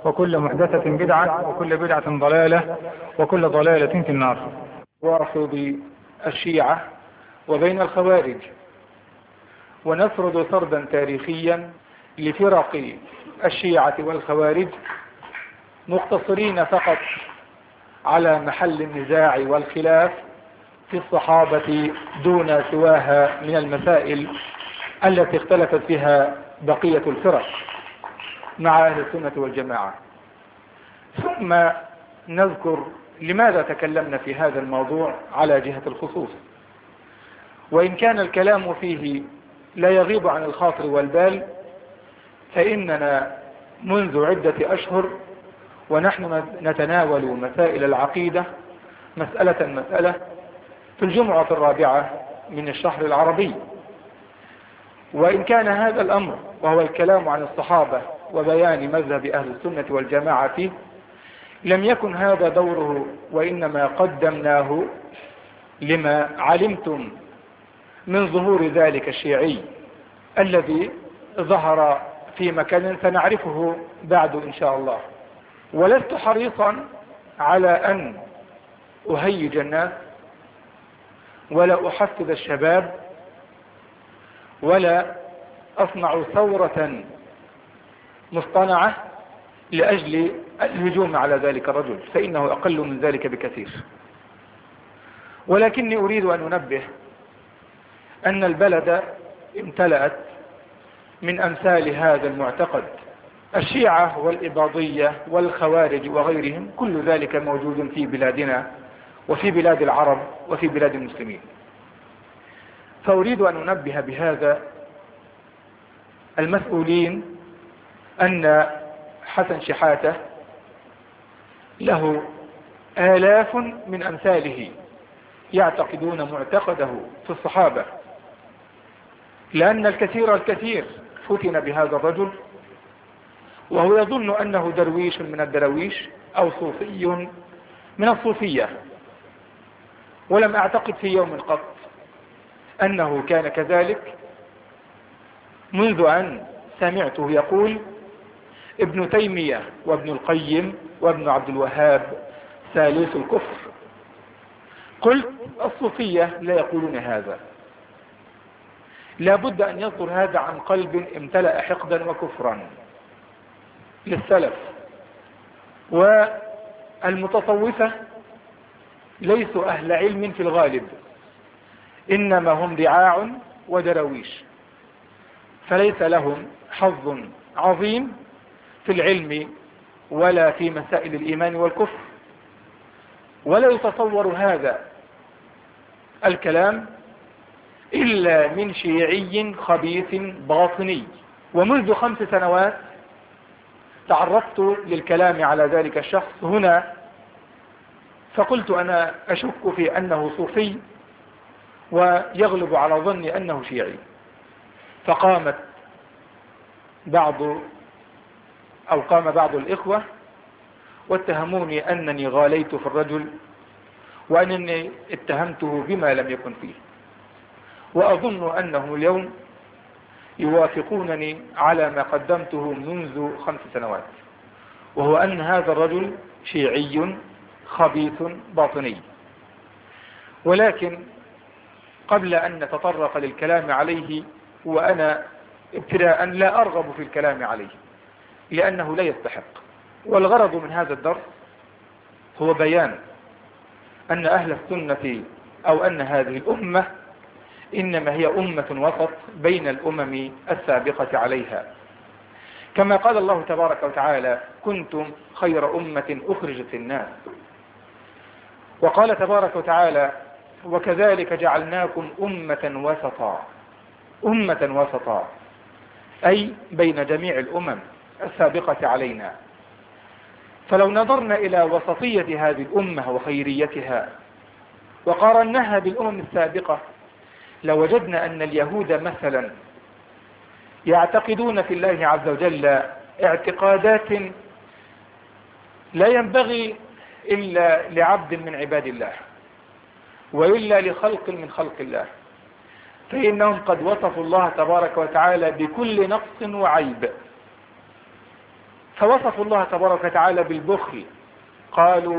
وكل محدثة بدعة وكل بدعة ضلالة وكل ضلالة في النار. ورافض الشيعة وبين الخوارج، ونسرد سردا تاريخيا لفرق الشيعة والخوارج، مقتصرين فقط على محل النزاع والخلاف في الصحابة دون سواها من المسائل التي اختلفت فيها بقية الفرق مع أهل السنة والجماعة. ثم نذكر لماذا تكلمنا في هذا الموضوع على جهة الخصوص، وإن كان الكلام فيه لا يغيب عن الخاطر والبال، فإننا منذ عدة أشهر ونحن نتناول مسائل العقيدة مسألة في الجمعة الرابعة من الشهر العربي. وإن كان هذا الأمر وهو الكلام عن الصحابة وبيان مذهب أهل السنة والجماعة فيه لم يكن هذا دوره، وإنما قدمناه لما علمتم من ظهور ذلك الشيعي الذي ظهر في مكان سنعرفه بعد إن شاء الله. ولست حريصا على أن أهيج الناس ولا أحفز الشباب ولا أصنع ثورة مصطنعة لأجل الهجوم على ذلك الرجل، فإنه أقل من ذلك بكثير. ولكني أريد أن أنبه أن البلد امتلأت من أمثال هذا المعتقد. الشيعة والإباضية والخوارج وغيرهم كل ذلك موجود في بلادنا وفي بلاد العرب وفي بلاد المسلمين. فأريد أن أنبه بهذا المسؤولين أن حسن شحاتة له آلاف من أمثاله يعتقدون معتقده في الصحابة، لأن الكثير فتن بهذا الرجل وهو يظن أنه درويش من الدرويش أو صوفي من الصوفية، ولم أعتقد في يوم قط أنه كان كذلك منذ أن سمعته يقول ابن تيمية وابن القيم وابن عبد الوهاب ثالث الكفر. قلت الصوفية لا يقولون هذا، لا بد أن يصدر هذا عن قلب امتلأ حقدا وكفرا للسلف. والمتصوفة ليسوا أهل علم في الغالب، إنما هم رعاع ودرويش، فليس لهم حظ عظيم في العلم ولا في مسائل الإيمان والكفر. ولا يتصور هذا الكلام إلا من شيعي خبيث باطني. ومنذ 5 سنوات تعرضت للكلام على ذلك الشخص هنا، فقلت أنا أشك في أنه صوفي ويغلب على ظني أنه شيعي. فقام بعض الإخوة واتهموني أنني غاليت في الرجل وأنني اتهمته بما لم يكن فيه، وأظن أنهم اليوم يوافقونني على ما قدمته منذ 5 سنوات، وهو أن هذا الرجل شيعي خبيث باطني. ولكن قبل أن نتطرق للكلام عليه، وأنا ابتداء لا أرغب في الكلام عليه لأنه لا يستحق. والغرض من هذا الدرس هو بيان أن أهل السنة أو أن هذه الأمة إنما هي أمة وسط بين الأمم السابقة عليها، كما قال الله تبارك وتعالى كنتم خير أمة أخرجت الناس. وقال تبارك وتعالى وكذلك جعلناكم أمة وسطا، أي بين جميع الأمم السابقة علينا. فلو نظرنا إلى وسطية هذه الأمة وخيريتها وقارناها بالأمم السابقة لوجدنا أن اليهود مثلا يعتقدون في الله عز وجل اعتقادات لا ينبغي إلا لعبد من عباد الله وإلا لخلق من خلق الله، فإنهم قد وصفوا الله تبارك وتعالى بكل نقص وعيب، فوصفوا الله تبارك وتعالى بالبخل، قالوا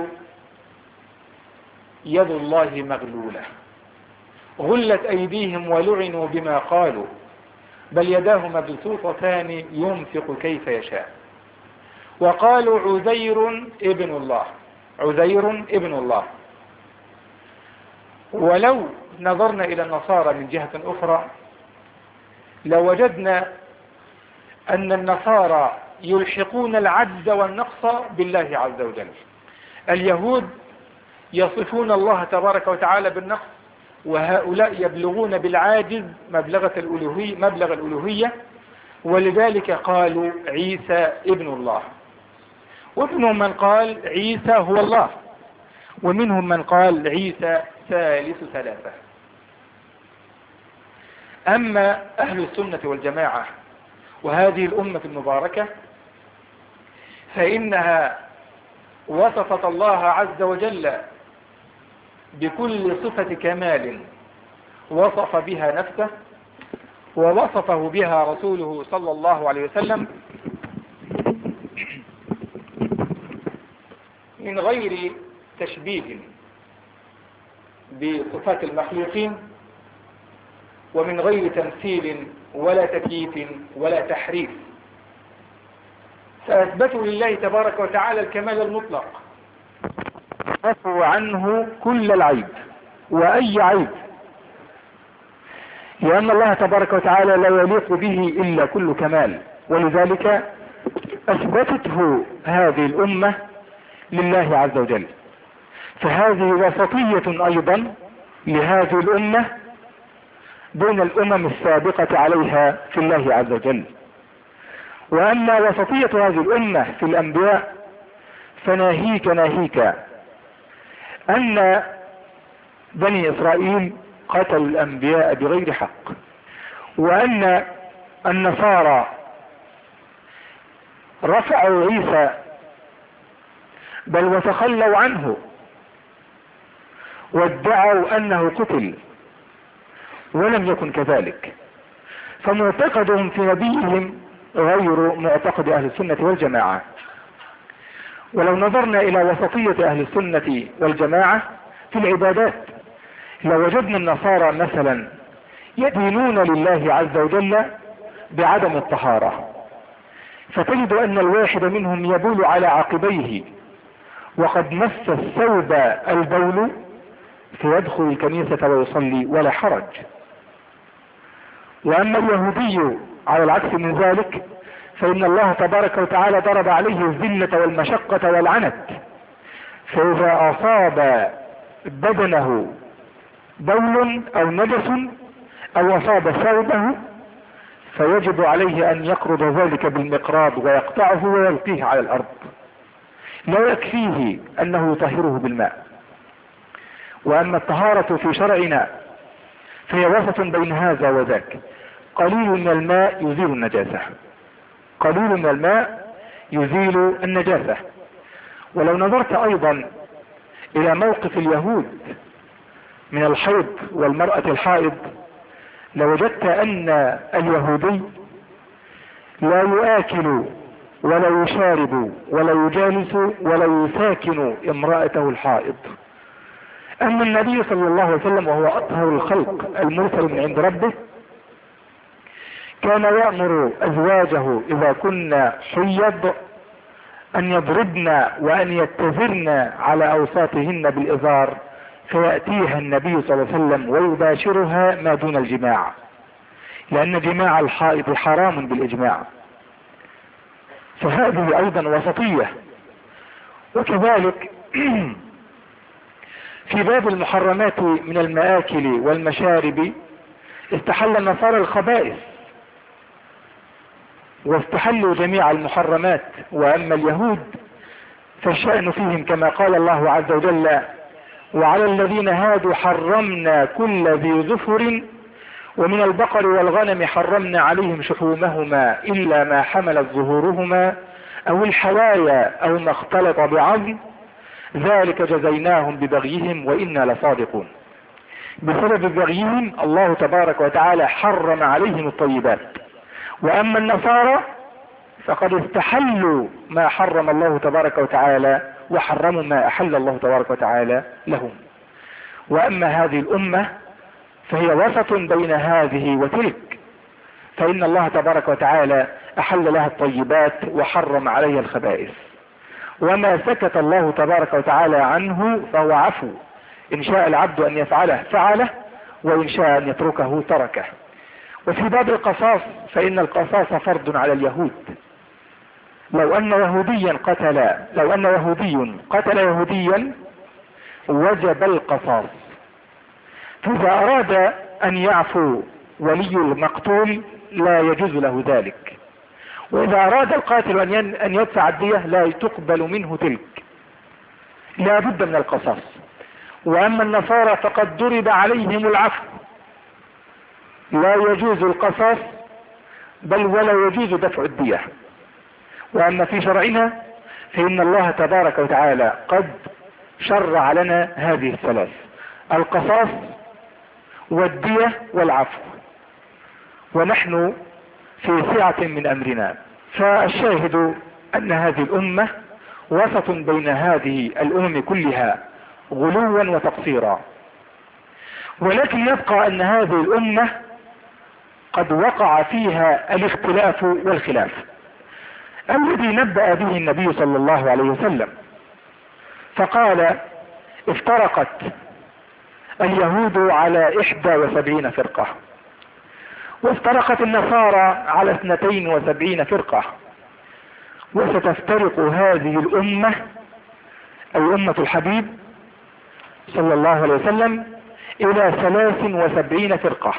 يد الله مغلولة غلت أيديهم ولعنوا بما قالوا بل يداه مبسوطتان ينفق كيف يشاء. وقالوا عزير ابن الله، عزير ابن الله. ولو نظرنا إلى النصارى من جهة أخرى لوجدنا أن النصارى يلحقون العجز والنقص بالله عز وجل. اليهود يصفون الله تبارك وتعالى بالنقص، وهؤلاء يبلغون بالعاجز مبلغ الألوهية، ولذلك قالوا عيسى ابن الله. ومنهم من قال عيسى هو الله، ومنهم من قال عيسى ثالث ثلاثة. أما أهل السنة والجماعة وهذه الأمة المباركة فإنها وصفت الله عز وجل بكل صفة كمال وصف بها نفسه ووصفه بها رسوله صلى الله عليه وسلم من غير تشبيه بصفات المخلوقين، ومن غير تمثيل ولا تكييف ولا تحريف. فأثبتوا لله تبارك وتعالى الكمال المطلق، نفوا عنه كل العيب وأي عيب، لأن الله تبارك وتعالى لا يليق به إلا كل كمال، ولذلك أثبتته هذه الأمة لله عز وجل. فهذه وسطية أيضا لهذه الأمة بين الأمم السابقة عليها في الله عز وجل. وأما وسطية هذه الأمة في الأنبياء فناهيك أن بني إسرائيل قتلوا الأنبياء بغير حق، وأن النصارى رفعوا عيسى بل وتخلوا عنه وادعوا أنه قتل ولم يكن كذلك. فمعتقدهم في نبيهم غير معتقد أهل السنة والجماعة. ولو نظرنا إلى وسطية أهل السنة والجماعة في العبادات لوجدنا النصارى مثلا يدينون لله عز وجل بعدم الطهارة، فتجد أن الواحد منهم يبول على عقبيه وقد مس الثوب البول فيدخل الكنيسة ويصلي ولا حرج. وأما اليهودي على العكس من ذلك فإن الله تبارك وتعالى ضرب عليه الذلة والمشقة والعنت، فإذا أصاب بدنه بول أو نجس أو أصاب ثوبه فيجب عليه أن يقرض ذلك بالمقراض ويقطعه ويلقيه على الأرض، لا يكفيه أنه يطهره بالماء. وأما الطهارة في شرعنا فهي وسط بين هذا وذاك، قليل من الماء يزيل النجاسة، قليل من الماء يزيل النجاسة. ولو نظرت أيضا إلى موقف اليهود من الحيض والمرأة الحائض لوجدت أن اليهودي لا يآكل ولا يشارب ولا يجالس ولا يساكن امرأته الحائض. أما النبي صلى الله عليه وسلم وهو أطهر الخلق المرسل من عند ربه كان يأمر أزواجه إذا كنا حيض أن يضربن وأن يتزرن على أوساطهن بالإزار، فيأتيها النبي صلى الله عليه وسلم ويباشرها ما دون الجماع، لأن جماع الحائض حرام بالإجماع. فهذه أيضا وسطية. وكذلك في باب المحرمات من المآكل والمشارب استحل النصارى الخبائث واستحلوا جميع المحرمات. وأما اليهود فالشأن فيهم كما قال الله عز وجل وعلى الذين هادوا حرمنا كل ذي ظفر ومن البقر والغنم حرمنا عليهم شحومهما إلا ما حملت ظهورهما أو الحوايا أو ما اختلط بعظم ذلك جزيناهم ببغيهم وإنا لصادقون. بسبب بغيهم الله تبارك وتعالى حرم عليهم الطيبات. وأما النصارى فقد استحلوا ما حرم الله تبارك وتعالى وحرموا ما أحل الله تبارك وتعالى لهم. وأما هذه الأمة فهي وسط بين هذه وتلك، فإن الله تبارك وتعالى أحل لها الطيبات وحرم عليها الخبائث، وما سكت الله تبارك وتعالى عنه فهو عفو، إن شاء العبد أن يفعله فعله، وإن شاء أن يتركه تركه. وفي باب القصاص فإن القصاص فرض على اليهود. لو أن يهودي قتل يهوديا وجب القصاص، فإذا أراد أن يعفو ولي المقتول لا يجوز له ذلك، وإذا أراد القاتل أن يدفع الدية لا تقبل منه تلك، لا بد من القصاص. وأما النصارى فقد ضرب عليهم العفو، لا يجوز القصاص بل ولا يجوز دفع الدية. وأما في شرعنا فإن الله تبارك وتعالى قد شرع لنا هذه الثلاث: القصاص والدية والعفو، ونحن في سعة من أمرنا. فالشاهد أن هذه الأمة وسط بين هذه الأمم كلها غلوا وتقصيرا، ولكن يبقى أن هذه الأمة قد وقع فيها الاختلاف والخلاف الذي نبأ به النبي صلى الله عليه وسلم، فقال: افترقت اليهود على 71 فرقة، وافترقت النصارى على 72 فرقة، وستفترق هذه الأمة أي أمة الحبيب صلى الله عليه وسلم إلى 73 فرقة.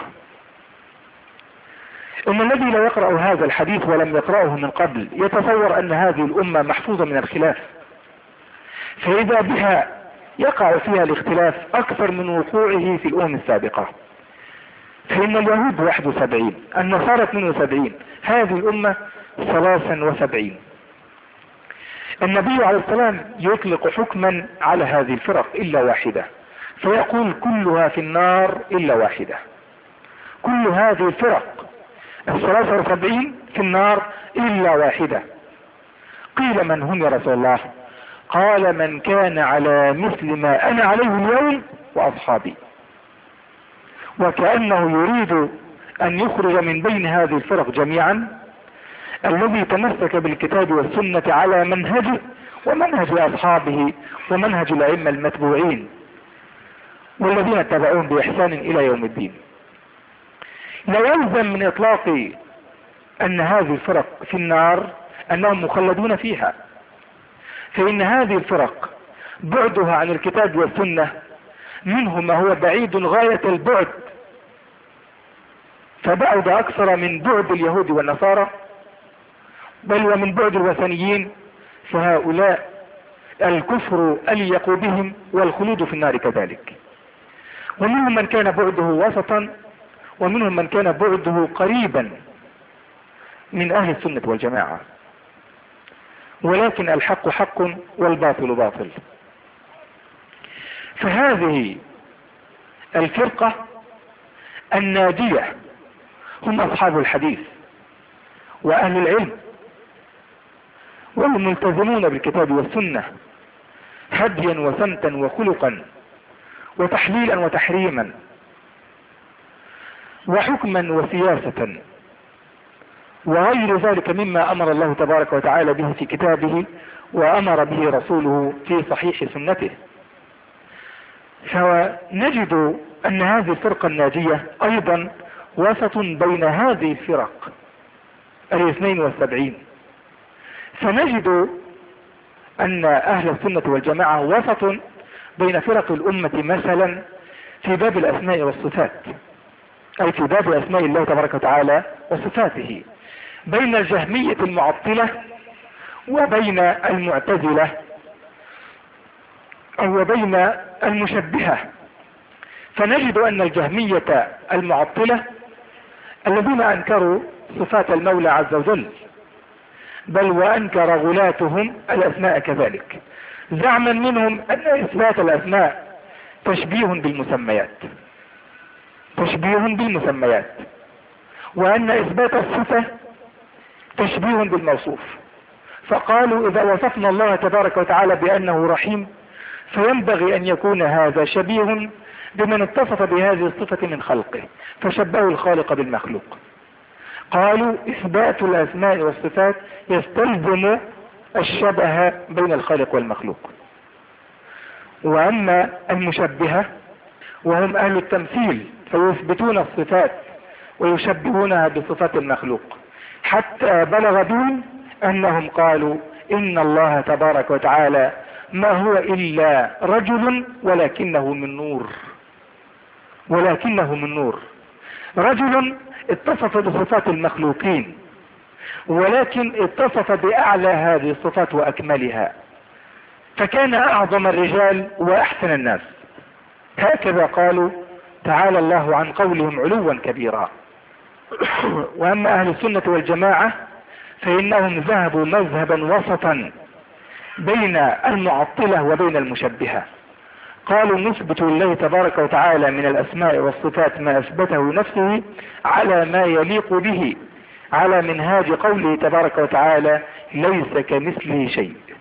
إن الذي لا يقرأ هذا الحديث ولم يقرأه من قبل يتصور أن هذه الأمة محفوظة من الخلاف، فإذا بها يقع فيها الاختلاف أكثر من وقوعه في الأمم السابقة. فإن اليهود 71، النصارى 72، هذه الأمة 73. النبي عليه السلام يطلق حكما على هذه الفرق إلا واحدة، فيقول: كلها في النار إلا واحدة. كل هذه الفرق 73 في النار إلا واحدة. قيل: من هم يا رسول الله؟ قال: من كان على مثل ما أنا عليه اليوم وأصحابي. وكأنه يريد أن يخرج من بين هذه الفرق جميعا الذي تمسك بالكتاب والسنة على منهجه ومنهج أصحابه ومنهج الأئمة المتبوعين والذين اتبعون بإحسان إلى يوم الدين. لا يلزم من إطلاق أن هذه الفرق في النار أنهم مخلدون فيها، فإن هذه الفرق بعدها عن الكتاب والسنة منه ما هو بعيد غاية البعد، فبعد أكثر من بعد اليهود والنصارى بل ومن بعد الوثنيين، فهؤلاء الكفر أليق بهم والخلود في النار كذلك. ومنهم من كان بعده وسطا، ومنهم من كان بعده قريبا من أهل السنة والجماعة، ولكن الحق حق والباطل باطل. فهذه الفرقة الناجية هم أصحاب الحديث وأهل العلم والملتزمون بالكتاب والسنة هديا وسمتا وخلقا وتحليلا وتحريما وحكما وسياسة وغير ذلك مما أمر الله تبارك وتعالى به في كتابه وأمر به رسوله في صحيح سنته. فنجد أن هذه الفرقة الناجية أيضا وسط بين هذه الفرق 72. فنجد أن أهل السنة والجماعة وسط بين فرق الأمة مثلا في باب الأسماء والصفات، أي في باب أسماء الله تبارك وتعالى وصفاته، بين الجهمية المعطلة وبين المعتزلة أو بين المشبهة. فنجد أن الجهمية المعطلة الذين أنكروا صفات المولى عز وجل، بل وأنكر غلاتهم الأسماء كذلك، زعما منهم أن إثبات الأسماء تشبيه بالمسميات، وأن إثبات الصفة تشبيه بالموصوف، فقالوا إذا وصفنا الله تبارك وتعالى بأنه رحيم فينبغي أن يكون هذا شبيه بمن اتصف بهذه الصفة من خلقه، فشبهوا الخالق بالمخلوق. قالوا إثبات الأسماء والصفات يستلزم الشبه بين الخالق والمخلوق. وأما المشبهة وهم أهل التمثيل فيثبتون الصفات ويشبهونها بصفات المخلوق، حتى بلغ بهم أنهم قالوا إن الله تبارك وتعالى ما هو إلا رجل ولكنه من نور. رجل اتصف بصفات المخلوقين، ولكن اتصف بأعلى هذه الصفات وأكملها، فكان أعظم الرجال وأحسن الناس. هكذا قالوا تعالى الله عن قولهم علوا كبيرا. وأما أهل السنة والجماعة فإنهم ذهبوا مذهبا وسطا بين المعطلة وبين المشبهة. قالوا نثبت لله تبارك وتعالى من الأسماء والصفات ما أثبته نفسه على ما يليق به، على منهاج قوله تبارك وتعالى ليس كمثله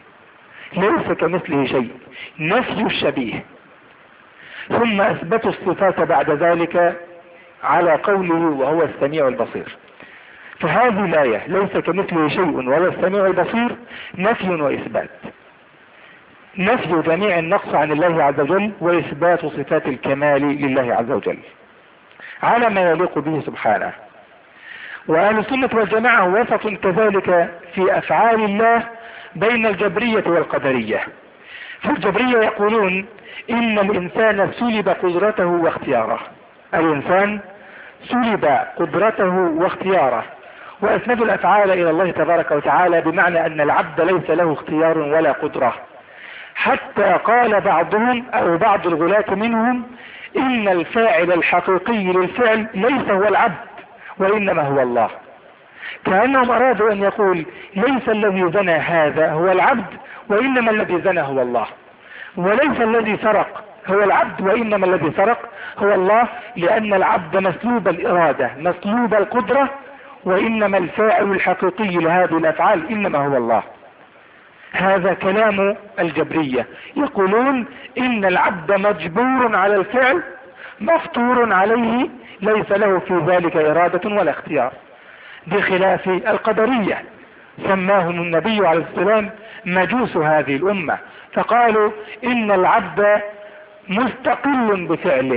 شيء، نفي الشبيه. ثم أثبتوا الصفات بعد ذلك على قوله وهو السميع البصير. فهذه الآية ليس كمثله شيء وهو السميع البصير نفي وإثبات، نفي جميع النقص عن الله عز وجل وإثبات صفات الكمال لله عز وجل على ما يليق به سبحانه. وأهل السنة والجماعة وسط كذلك في أفعال الله بين الجبرية والقدرية. فالجبرية يقولون إن الإنسان سلب قدرته واختياره، الإنسان سلب قدرته واختياره، وأسندوا الأفعال إلى الله تبارك وتعالى بمعنى أن العبد ليس له اختيار ولا قدرة، حتى قال بعضهم أو بعض الغلاة منهم إن الفاعل الحقيقي للفعل ليس هو العبد وإنما هو الله. كأنهم أرادوا أن يقول ليس الذي زنى هذا هو العبد وإنما الذي زنى هو الله، وليس الذي سرق هو العبد وإنما الذي سرق هو الله، لأن العبد مسلوب الإرادة مسلوب القدرة، وإنما الفاعل الحقيقي لهذه الأفعال إنما هو الله. هذا كلام الجبرية، يقولون إن العبد مجبور على الفعل مفطور عليه، ليس له في ذلك إرادة ولا اختيار، بخلاف القدرية سماهم النبي عليه السلام مجوس هذه الأمة، فقالوا إن العبد مستقل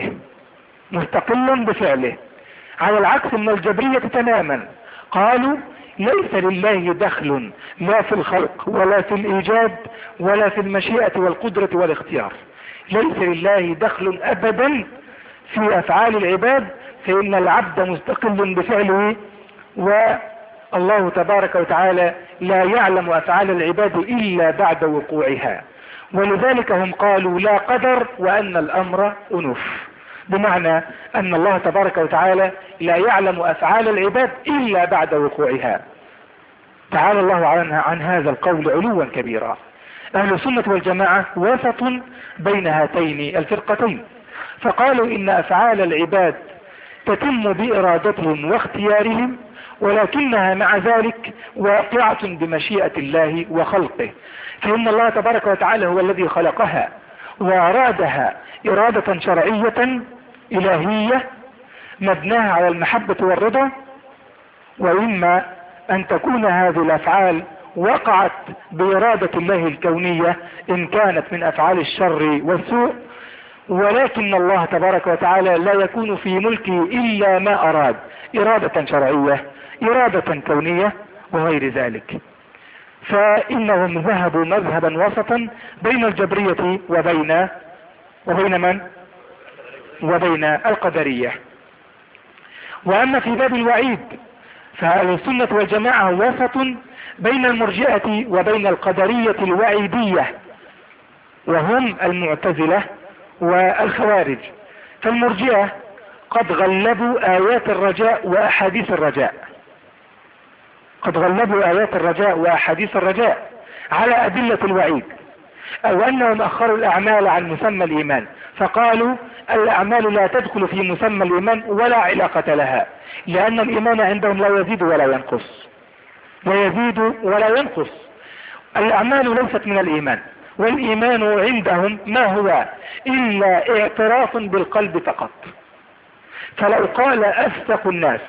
بفعله، على العكس من الجبرية تماما. قالوا ليس لله دخل لا في الخلق ولا في الإيجاد ولا في المشيئة والقدرة والاختيار، ليس لله دخل أبدا في أفعال العباد، فإن العبد مستقل بفعله، والله تبارك وتعالى لا يعلم أفعال العباد إلا بعد وقوعها. ولذلك هم قالوا لا قدر وأن الأمر أنف، بمعنى أن الله تبارك وتعالى لا يعلم أفعال العباد إلا بعد وقوعها. تعالى الله عن هذا القول علوا كبيرا. أهل السنة والجماعة وسط بين هاتين الفرقتين، فقالوا إن أفعال العباد تتم بإرادتهم واختيارهم، ولكنها مع ذلك واقعة بمشيئة الله وخلقه، فإن الله تبارك وتعالى هو الذي خلقها وأرادها إرادة شرعية إلهية مبناها على المحبة والرضا. وإما أن تكون هذه الأفعال وقعت بإرادة الله الكونية إن كانت من أفعال الشر والسوء، ولكن الله تبارك وتعالى لا يكون في ملكه إلا ما أراد، إرادة شرعية إرادة كونية وغير ذلك. فإنهم ذهبوا مذهبا وسطا بين الجبرية وبين القدرية. وأما في باب الوعيد فأهل السنة والجماعة وسط بين المرجئة وبين القدرية الوعيدية، وهم المعتزلة والخوارج. فالمرجئة قد غلبوا آيات الرجاء وأحاديث الرجاء على أدلة الوعيد، أو أنهم أخروا الأعمال عن مسمى الإيمان، فقالوا الأعمال لا تدخل في مسمى الإيمان ولا علاقة لها، لأن الإيمان عندهم لا يزيد ولا ينقص. ويزيد ولا ينقص. الأعمال ليست من الإيمان، والإيمان عندهم ما هو إلا اعتراف بالقلب فقط. فلو قال أفسق الناس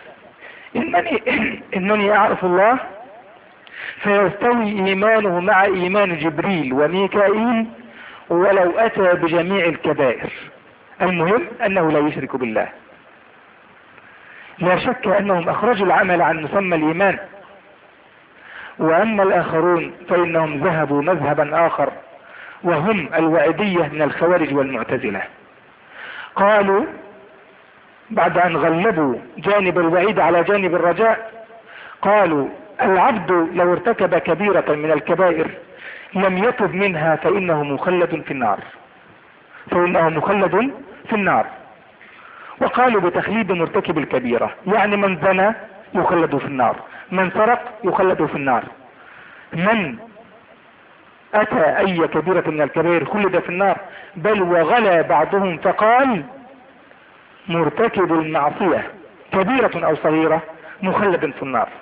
إنني أعرف الله، فيستوي إيمانه مع إيمان جبريل وميكائيل ولو أتى بجميع الكبائر، المهم أنه لا يشرك بالله. لا شك أنهم أخرجوا العمل عن مسمى الإيمان. وأما الآخرون فإنهم ذهبوا مذهبا آخر، وهم الوعدية من الخوارج والمعتزلة. قالوا بعد أن غلبوا جانب الوعيد على جانب الرجاء، قالوا العبد لو ارتكب كبيرة من الكبائر لم يتب منها فإنه مخلد في النار. وقالوا بتخليد مرتكب الكبيرة، يعني من زنى يخلد في النار، من سرق يخلد في النار، من أتى أي كبيرة من الكبائر خلد في النار. بل وغلا بعضهم فقال مرتكب المعصية كبيرة أو صغيرة مخلد في النار.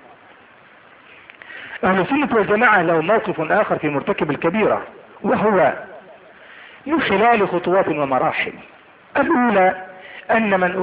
أهل السنة والجماعة له موقف آخر في مرتكب الكبيرة، وهو من خلال خطوات ومراحل. الأولى أن من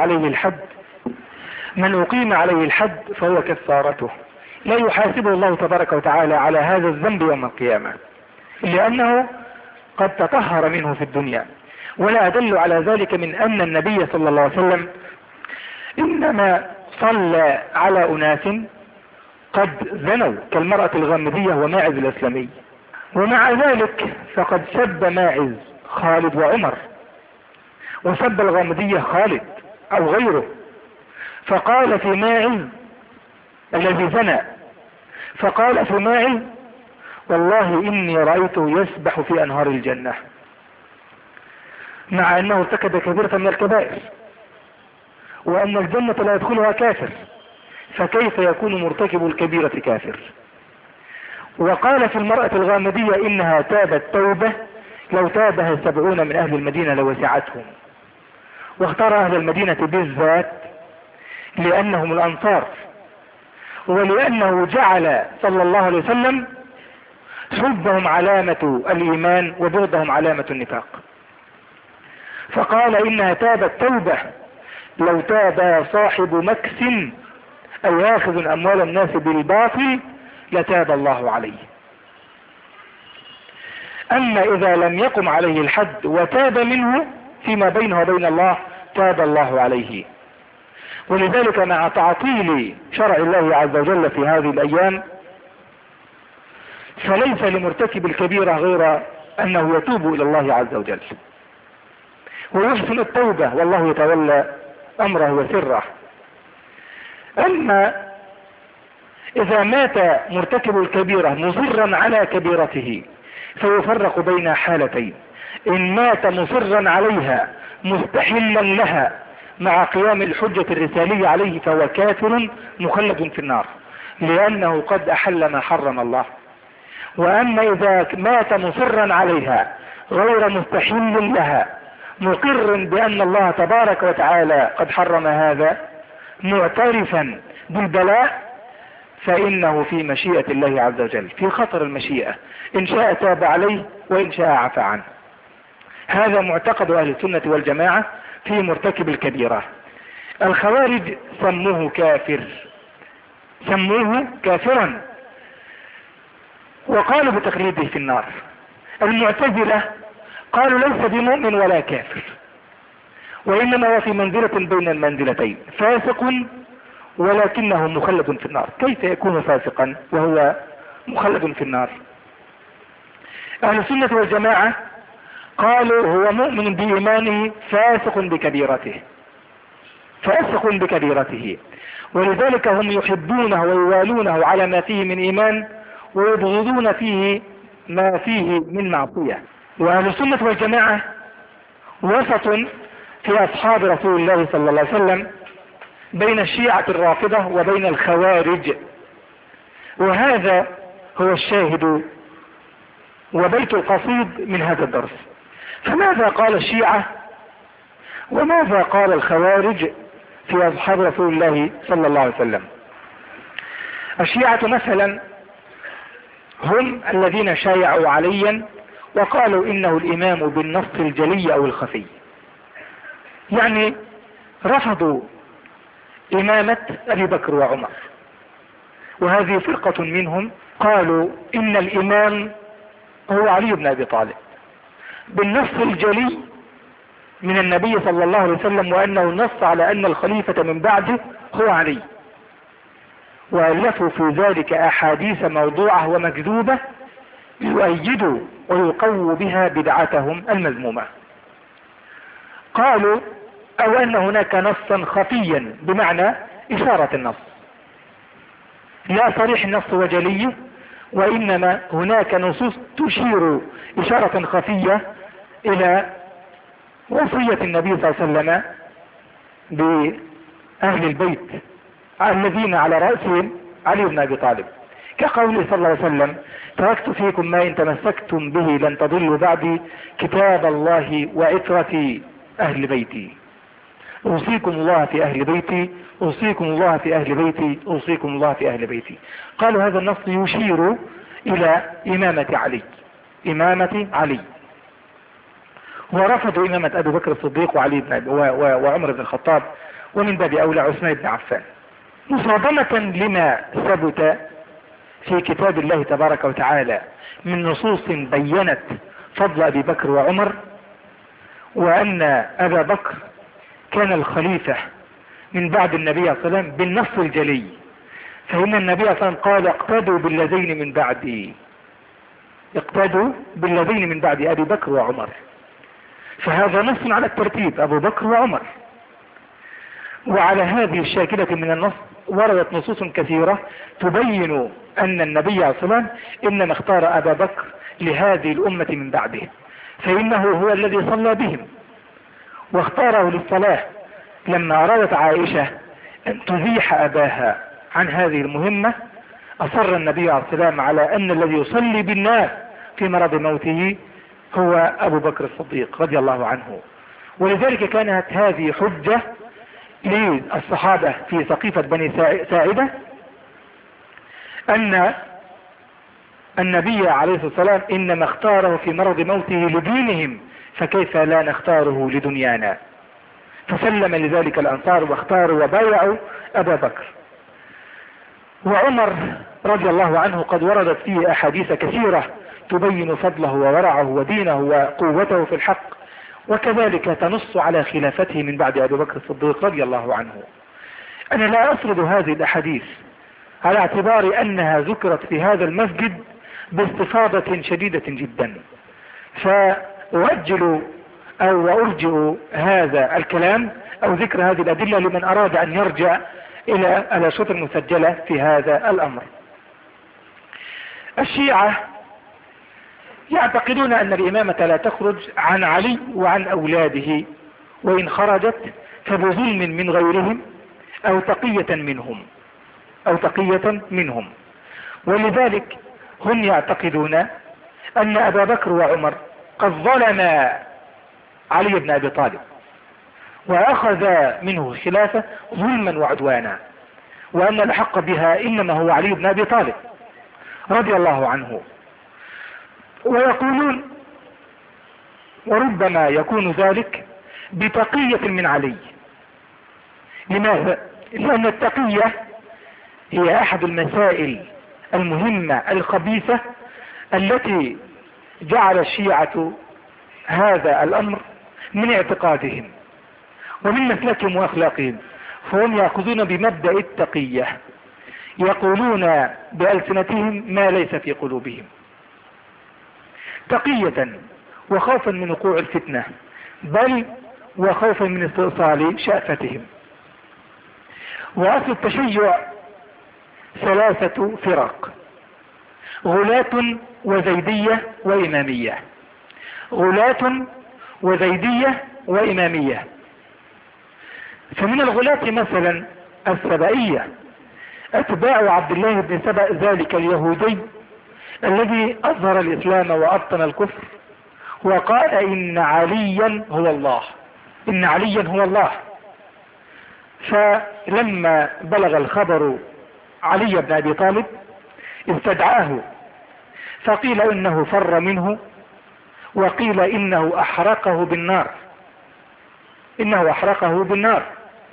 أقيم عليه الحد فهو كفارته، لا يحاسبه الله تبارك وتعالى على هذا الذنب يوم القيامة، لأنه قد تطهر منه في الدنيا. ولا أدل على ذلك من أن النبي صلى الله عليه وسلم إنما صلى على أناس قد زنوا كالمرأة الغامدية وماعز الإسلامي، ومع ذلك فقد سب ماعز خالد وعمر، وسب الغامدية خالد أو غيره، فقال في ماعز الذي زنى، فقال في ماعز والله إني رأيته يسبح في أنهار الجنة، مع أنه ارتكب كبيرة من الكبائر، وأن الجنة لا يدخلها كافر، فكيف يكون مرتكب الكبيرة كافر؟ وقال في المرأة الغامدية إنها تابت توبة لو تابها 70 من أهل المدينة لوسعتهم. واختار أهل المدينة بالذات لأنهم الأنصار، ولأنه جعل صلى الله عليه وسلم حبهم علامة الإيمان وبغضهم علامة النفاق. فقال إنها تابت توبة لو تاب صاحب مكس أو ياخذ أموال الناس بالباطل لتاب الله عليه. أما إذا لم يقم عليه الحد وتاب منه فيما بينه وبين الله تاب الله عليه. ولذلك مع تعطيل شرع الله عز وجل في هذه الأيام فليس لمرتكب الكبيرة غير أنه يتوب إلى الله عز وجل ويحسن التوبة، والله يتولى أمره وسره. أما إذا مات مرتكب الكبيرة مصرا على كبيرته فيفرق بين حالتين: إن مات مصرا عليها مستحلا لها مع قيام الحجة الرسالية عليه فهو كافر مخلد في النار لأنه قد أحل ما حرم الله. وأما إذا مات مصرا عليها غير مستحل لها مقر بأن الله تبارك وتعالى قد حرم هذا معترفا بالبلاء فإنه في مشيئة الله عز وجل، في خطر المشيئة، إن شاء تاب عليه وإن شاء عفى عنه. هذا معتقد أهل السنة والجماعة في مرتكب الكبيرة. الخوارج سموه كافرا وقالوا بتخليده في النار. المعتزلة قالوا ليس بمؤمن ولا كافر، وإنما هو في منزلة بين المنزلتين، فاسق ولكنه مخلد في النار. كيف يكون فاسقا وهو مخلد في النار؟ أهل السنة والجماعة قالوا هو مؤمن بإيمانه فاسق بكبيرته، ولذلك هم يحبونه ويوالونه على ما فيه من إيمان ويبغضون فيه ما فيه من معصية. وأهل السنة والجماعة وسط في أصحاب رسول الله صلى الله عليه وسلم بين الشيعة الرافضة وبين الخوارج، وهذا هو الشاهد وبيت القصيد من هذا الدرس. فماذا قال الشيعة وماذا قال الخوارج في أصحاب رسول الله صلى الله عليه وسلم؟ الشيعة مثلا هم الذين شايعوا عليا وقالوا إنه الإمام بالنص الجلي أو الخفي، يعني رفضوا إمامة أبي بكر وعمر. وهذه فرقة منهم قالوا إن الإمام هو علي بن أبي طالب بالنص الجلي من النبي صلى الله عليه وسلم، وأنه نص على أن الخليفة من بعده هو علي، وألفوا في ذلك أحاديث موضوعة ومكذوبة يؤيدوا ويقووا بها بدعتهم المذمومة. قالوا أو أن هناك نصا خفيا بمعنى إشارة النص، لا صريح النص وجليه، وإنما هناك نصوص تشير إشارة خفية إلى وصية النبي صلى الله عليه وسلم بأهل البيت الذين على رأسهم علي بن أبي طالب، كقوله صلى الله عليه وسلم: تركت فيكم ما إن تمسكتم به لن تضلوا بعدي كتاب الله وعترة أهل بيتي، أوصيكم الله في أهل بيتي، أوصيكم الله في أهل بيتي، أوصيكم الله في أهل بيتي. قالوا هذا النص يشير إلى إمامة علي، ورفضوا إمامة أبي بكر الصديق وعمر بن الخطاب، ومن باب أولى عثمان بن عفان، مصادمة لما ثبت في كتاب الله تبارك وتعالى من نصوص بينت فضل أبي بكر وعمر، وأن أبا بكر كان الخليفة من بعد النبي صلى الله عليه وسلم بالنص الجلي، فإن النبي صلى الله عليه وسلم قال: اقتدوا بالذين من بعدي، اقتدوا بالذين من بعد أبي بكر وعمر. فهذا نص على الترتيب، أبو بكر وعمر. وعلى هذه الشاكلة من النص وردت نصوص كثيرة تبين أن النبي صلى الله عليه وسلم إنما اختار أبا بكر لهذه الأمة من بعده، فإنه هو الذي صلى بهم واختاره للصلاة. لما أرادت عائشة أن تزيح أباها عن هذه المهمة، أصر النبي عليه السلام على أن الذي يصلي بالناس في مرض موته هو أبو بكر الصديق رضي الله عنه. ولذلك كانت هذه حجة للصحابة في سقيفة بني ساعدة أن النبي عليه الصلاة والسلام إنما اختاره في مرض موته لدينهم، فكيف لا نختاره لدنيانا؟ فسلم لذلك الأنصار واختاروا وبايعوا أبا بكر. وعمر رضي الله عنه قد وردت فيه أحاديث كثيرة تبين فضله وورعه ودينه وقوته في الحق، وكذلك تنص على خلافته من بعد أبي بكر الصديق رضي الله عنه. أنا لا أسرد هذه الأحاديث على اعتبار أنها ذكرت في هذا المسجد باستفاضة شديدة جدا، فأؤجل أو أرجع هذا الكلام أو ذكر هذه الأدلة لمن أراد أن يرجع إلى الأشرطة المسجلة في هذا الأمر. الشيعة يعتقدون أن الإمامة لا تخرج عن علي وعن أولاده، وإن خرجت فبظلم من غيرهم أو تقية منهم. ولذلك هم يعتقدون أن أبا بكر وعمر قد ظلما علي بن أبي طالب وأخذ منه الخلافة ظلما وعدوانا، وأن الحق بها إنما هو علي بن أبي طالب رضي الله عنه. ويقولون وربما يكون ذلك بتقية من علي. لماذا؟ لأن التقية هي أحد المسائل المهمة الخبيثة التي جعل الشيعة هذا الأمر من اعتقادهم ومن مسلكهم وأخلاقهم، فهم يأخذون بمبدأ التقية، يقولون بألسنتهم ما ليس في قلوبهم، تقية وخوفا من وقوع الفتنة، بل وخوفا من استئصال شأفتهم. وأصل التشيع 3 فرق: غلاة وزيدية وإمامية. غلاة وزيدية وإمامية. فمن الغلاة مثلا السبائية، أتباع عبد الله بن سبأ ذلك اليهودي الذي أظهر الإسلام وأبطن الكفر وقال إن عليا هو الله، إن عليا هو الله. فلما بلغ الخبر علي بن أبي طالب استدعاه، فقيل إنه فر منه، وقيل إنه أحرقه بالنار،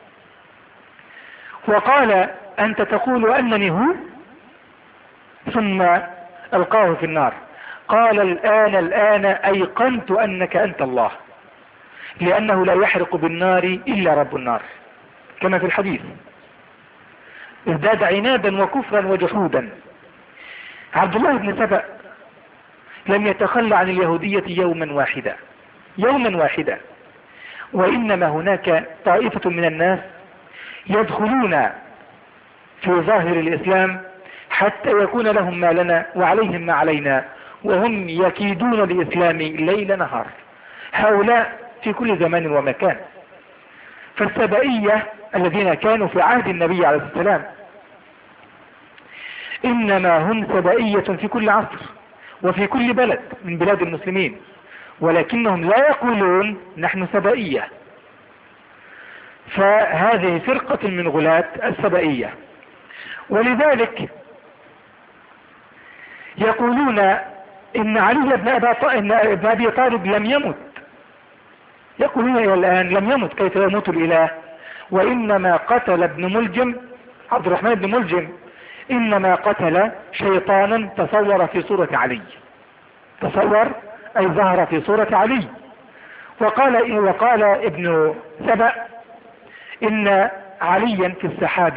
وقال أنت تقول أنني هو، ثم ألقاه في النار. قال الآن أيقنت أنك أنت الله، لأنه لا يحرق بالنار إلا رب النار كما في الحديث. ازداد عنادا وكفرا وجحودا. عبد الله بن سبأ لم يتخلى عن اليهودية يوما واحدا، وإنما هناك طائفة من الناس يدخلون في ظاهر الإسلام حتى يكون لهم ما لنا وعليهم ما علينا، وهم يكيدون الإسلام ليل نهار. هؤلاء في كل زمان ومكان. فالسبائية الذين كانوا في عهد النبي عليه السلام إنما هم سبائية في كل عصر وفي كل بلد من بلاد المسلمين، ولكنهم لا يقولون نحن سبائية. فهذه فرقة من غلاة السبائية، ولذلك يقولون إن علي بن أبي طالب لم يمت. يقولون إلى الآن لم يمت، كيف يموت الإله؟ وإنما قتل ابن ملجم، عبد الرحمن بن ملجم، إنما قتل شيطانا تصور في صورة علي، تصور أي ظهر في صورة علي. وقال ابن سبأ إن عليا في السحاب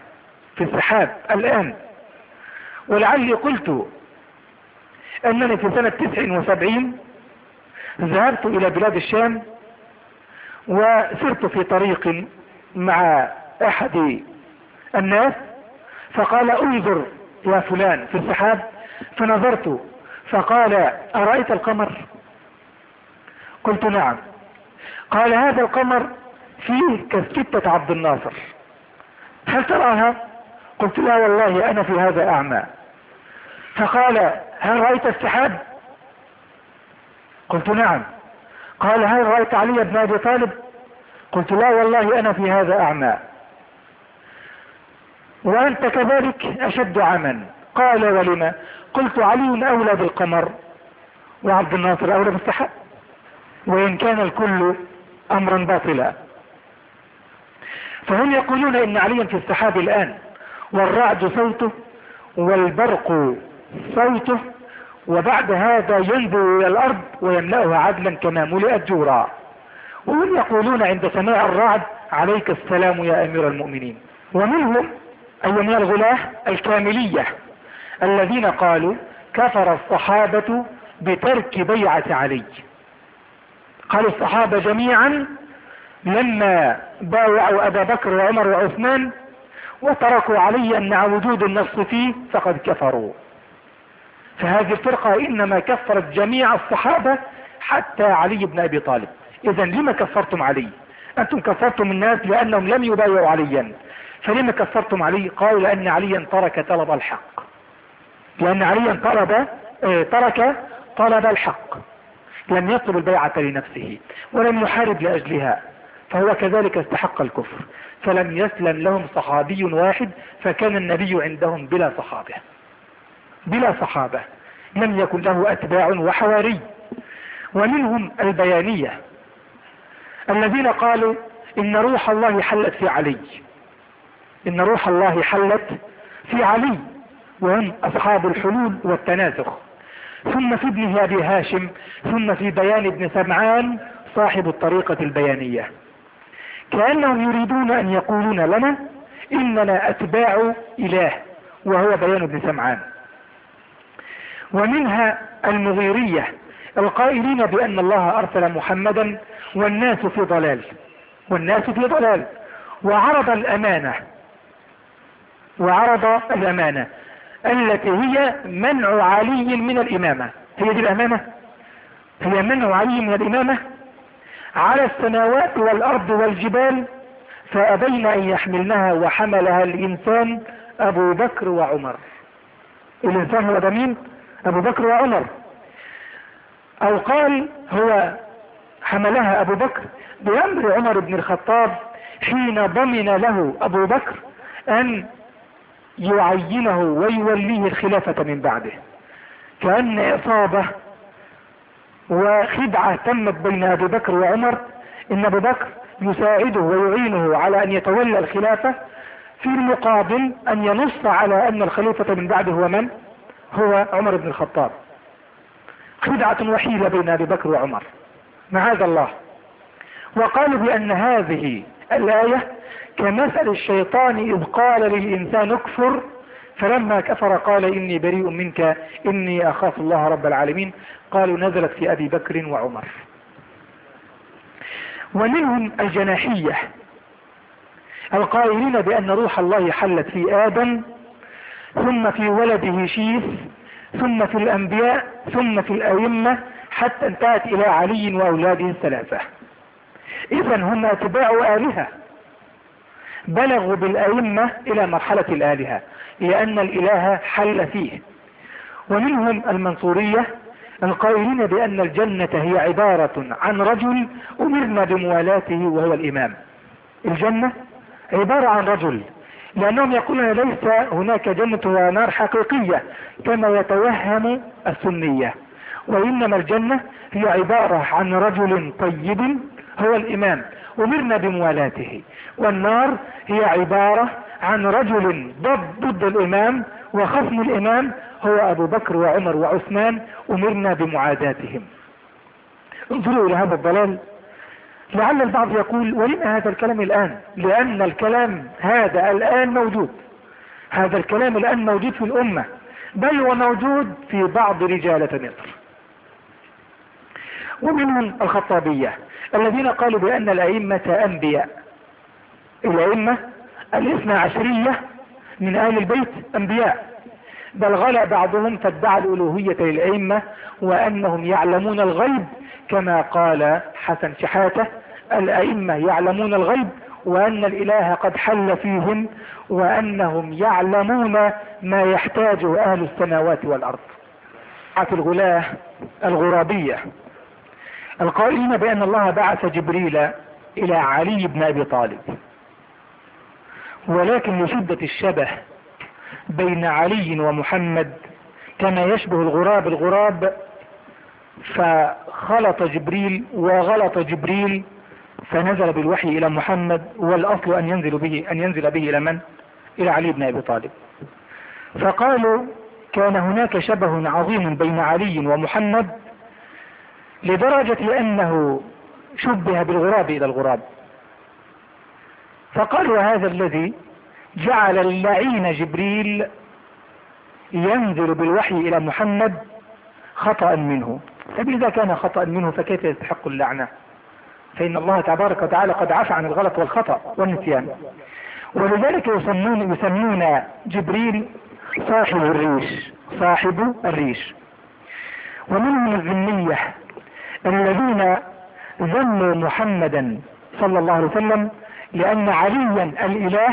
الآن. ولعلي قلت أنني في سنة 79 ذهبت إلى بلاد الشام، وسرت في طريق مع أحد الناس، فقال انظر يا فلان في السحاب، فنظرت فقال أرأيت القمر؟ قلت نعم. قال هذا القمر فيه كسكتة عبد الناصر، هل تراها؟ قلت لا والله أنا في هذا أعمى. فقال هل رأيت السحاب؟ قلت نعم. قال هل رأيت علي بن أبي طالب؟ قلت لا والله أنا في هذا أعمى. وأنت كذلك أشد عما. قال ولما؟ قلت علي أولى بالقمر وعبد الناصر أولى بالسحاب، وإن كان الكل أمرا باطلا. فهم يقولون إن عليا في السحاب الآن، والرعد صوته والبرق صوته، وبعد هذا ينزل إلى الأرض ويملأها عدلا كما ملئت جورا. وهم يقولون عند سماع الرعد عليك السلام يا أمير المؤمنين. ومنهم أي من الغلاة الكاملية الذين قالوا كفر الصحابة بترك بيعة علي. قالوا الصحابة جميعا لما بايعوا أبا بكر وعمر وعثمان وتركوا علي مع وجود النص فيه فقد كفروا. فهذه الفرقة إنما كفرت جميع الصحابة حتى علي بن أبي طالب. إذا لما كفرتم علي؟ أنتم كفرتم الناس لأنهم لم يبايعوا عليا، فلما كفرتم علي؟ قالوا لأن عليا ترك طلب الحق، لأن عليا ترك طلب الحق، لم يطلب البيعة لنفسه ولم يحارب لأجلها، فهو كذلك استحق الكفر. فلم يسلم لهم صحابي واحد، فكان النبي عندهم بلا صحابة، لم يكن له أتباع وحواري. ومنهم البيانية الذين قالوا إن روح الله حلت في علي، إن روح الله حلت في علي، وهم أصحاب الحلول والتناسخ. ثم في ابنه أبي هاشم، ثم في بيان بن سمعان صاحب الطريقة البيانية، كأنهم يريدون أن يقولون لنا إننا أتباع إله، وهو بيان بن سمعان. ومنها المغيرية القائلين بأن الله أرسل محمدا والناس في ضلال، وعرض الأمانة التي هي منع علي من الإمامة. هي دي الأمانة، هي منع علي من الإمامة على السماوات والأرض والجبال، فأبين أن يحملنها وحملها الإنسان أبو بكر وعمر. الإنسان هو ده مين؟ أبو بكر وعمر. أو قال هو حملها أبو بكر بأمر عمر بن الخطاب حين ضمن له أبو بكر أن يعينه ويوليه الخلافة من بعده، كأن إصابة وخدعة تمت بين أبي بكر وعمر، إن أبي بكر يساعده ويعينه على أن يتولى الخلافة، في المقابل أن ينص على أن الخليفة من بعده هو من؟ هو عمر بن الخطاب. خدعة وحيلة بين أبي بكر وعمر معاذ الله. وقالوا بأن هذه الآية كمثل الشيطان إذ قال للإنسان اكفر فلما كفر قال إني بريء منك إني أخاف الله رب العالمين. قالوا نزلت في أبي بكر وعمر. ومنهم الجناحية القائلين بأن روح الله حلت في آدم ثم في ولده شيث ثم في الأنبياء ثم في الأئمة حتى انتهت إلى علي وأولاده الثلاثة. إذا هم أتباع آلهة بلغوا بالأئمة إلى مرحلة الآلهة لأن الإله حل فيه. ومنهم المنصورية القائلين بأن الجنة هي عبارة عن رجل أمرنا بموالاته وهو الإمام. الجنة عبارة عن رجل، لأنهم يقولون ليس هناك جنة ونار حقيقية كما يتوهم السنية، وإنما الجنة هي عبارة عن رجل طيب هو الإمام أمرنا بموالاته، والنار هي عبارة عن رجل ضد الإمام وخصم الإمام هو أبو بكر وعمر وعثمان أمرنا بمعاداتهم. انظروا إلى هذا الضلال. لعل البعض يقول ولما هذا الكلام الآن؟ لأن الكلام هذا الآن موجود، هذا الكلام الآن موجود في الأمة، بل وموجود في بعض رجالة مصر. ومنهم الخطابية الذين قالوا بأن الأئمة أنبياء. الأئمة الاثنى عشرية من آل البيت أنبياء، بل غلا بعضهم فادعى الألوهية للأئمة وأنهم يعلمون الغيب، كما قال حسن شحاتة الأئمة يعلمون الغيب وأن الإله قد حل فيهم وأنهم يعلمون ما يحتاجه أهل السماوات والأرض. الغلاة الغرابية القائلين بأن الله بعث جبريل إلى علي بن أبي طالب، ولكن لشدة الشبه بين علي ومحمد كما يشبه الغراب فخلط جبريل وغلط جبريل فنزل بالوحي إلى محمد، والأصل أن ينزل به إلى من؟ إلى علي بن أبي طالب. فقالوا كان هناك شبه عظيم بين علي ومحمد لدرجة أنه شبه بالغراب إلى الغراب. فقالوا هذا الذي جعل اللعين جبريل ينزل بالوحي إلى محمد خطأ منه. طيب إذا كان خطأ منه فكيف يستحق اللعنة؟ فإن الله تبارك وتعالى قد عفى عن الغلط والخطأ والنسيان. ولذلك يسمون جبريل صاحب الريش. ومنهم الذمية الذين ذموا محمدا صلى الله عليه وسلم لأن عليا الإله،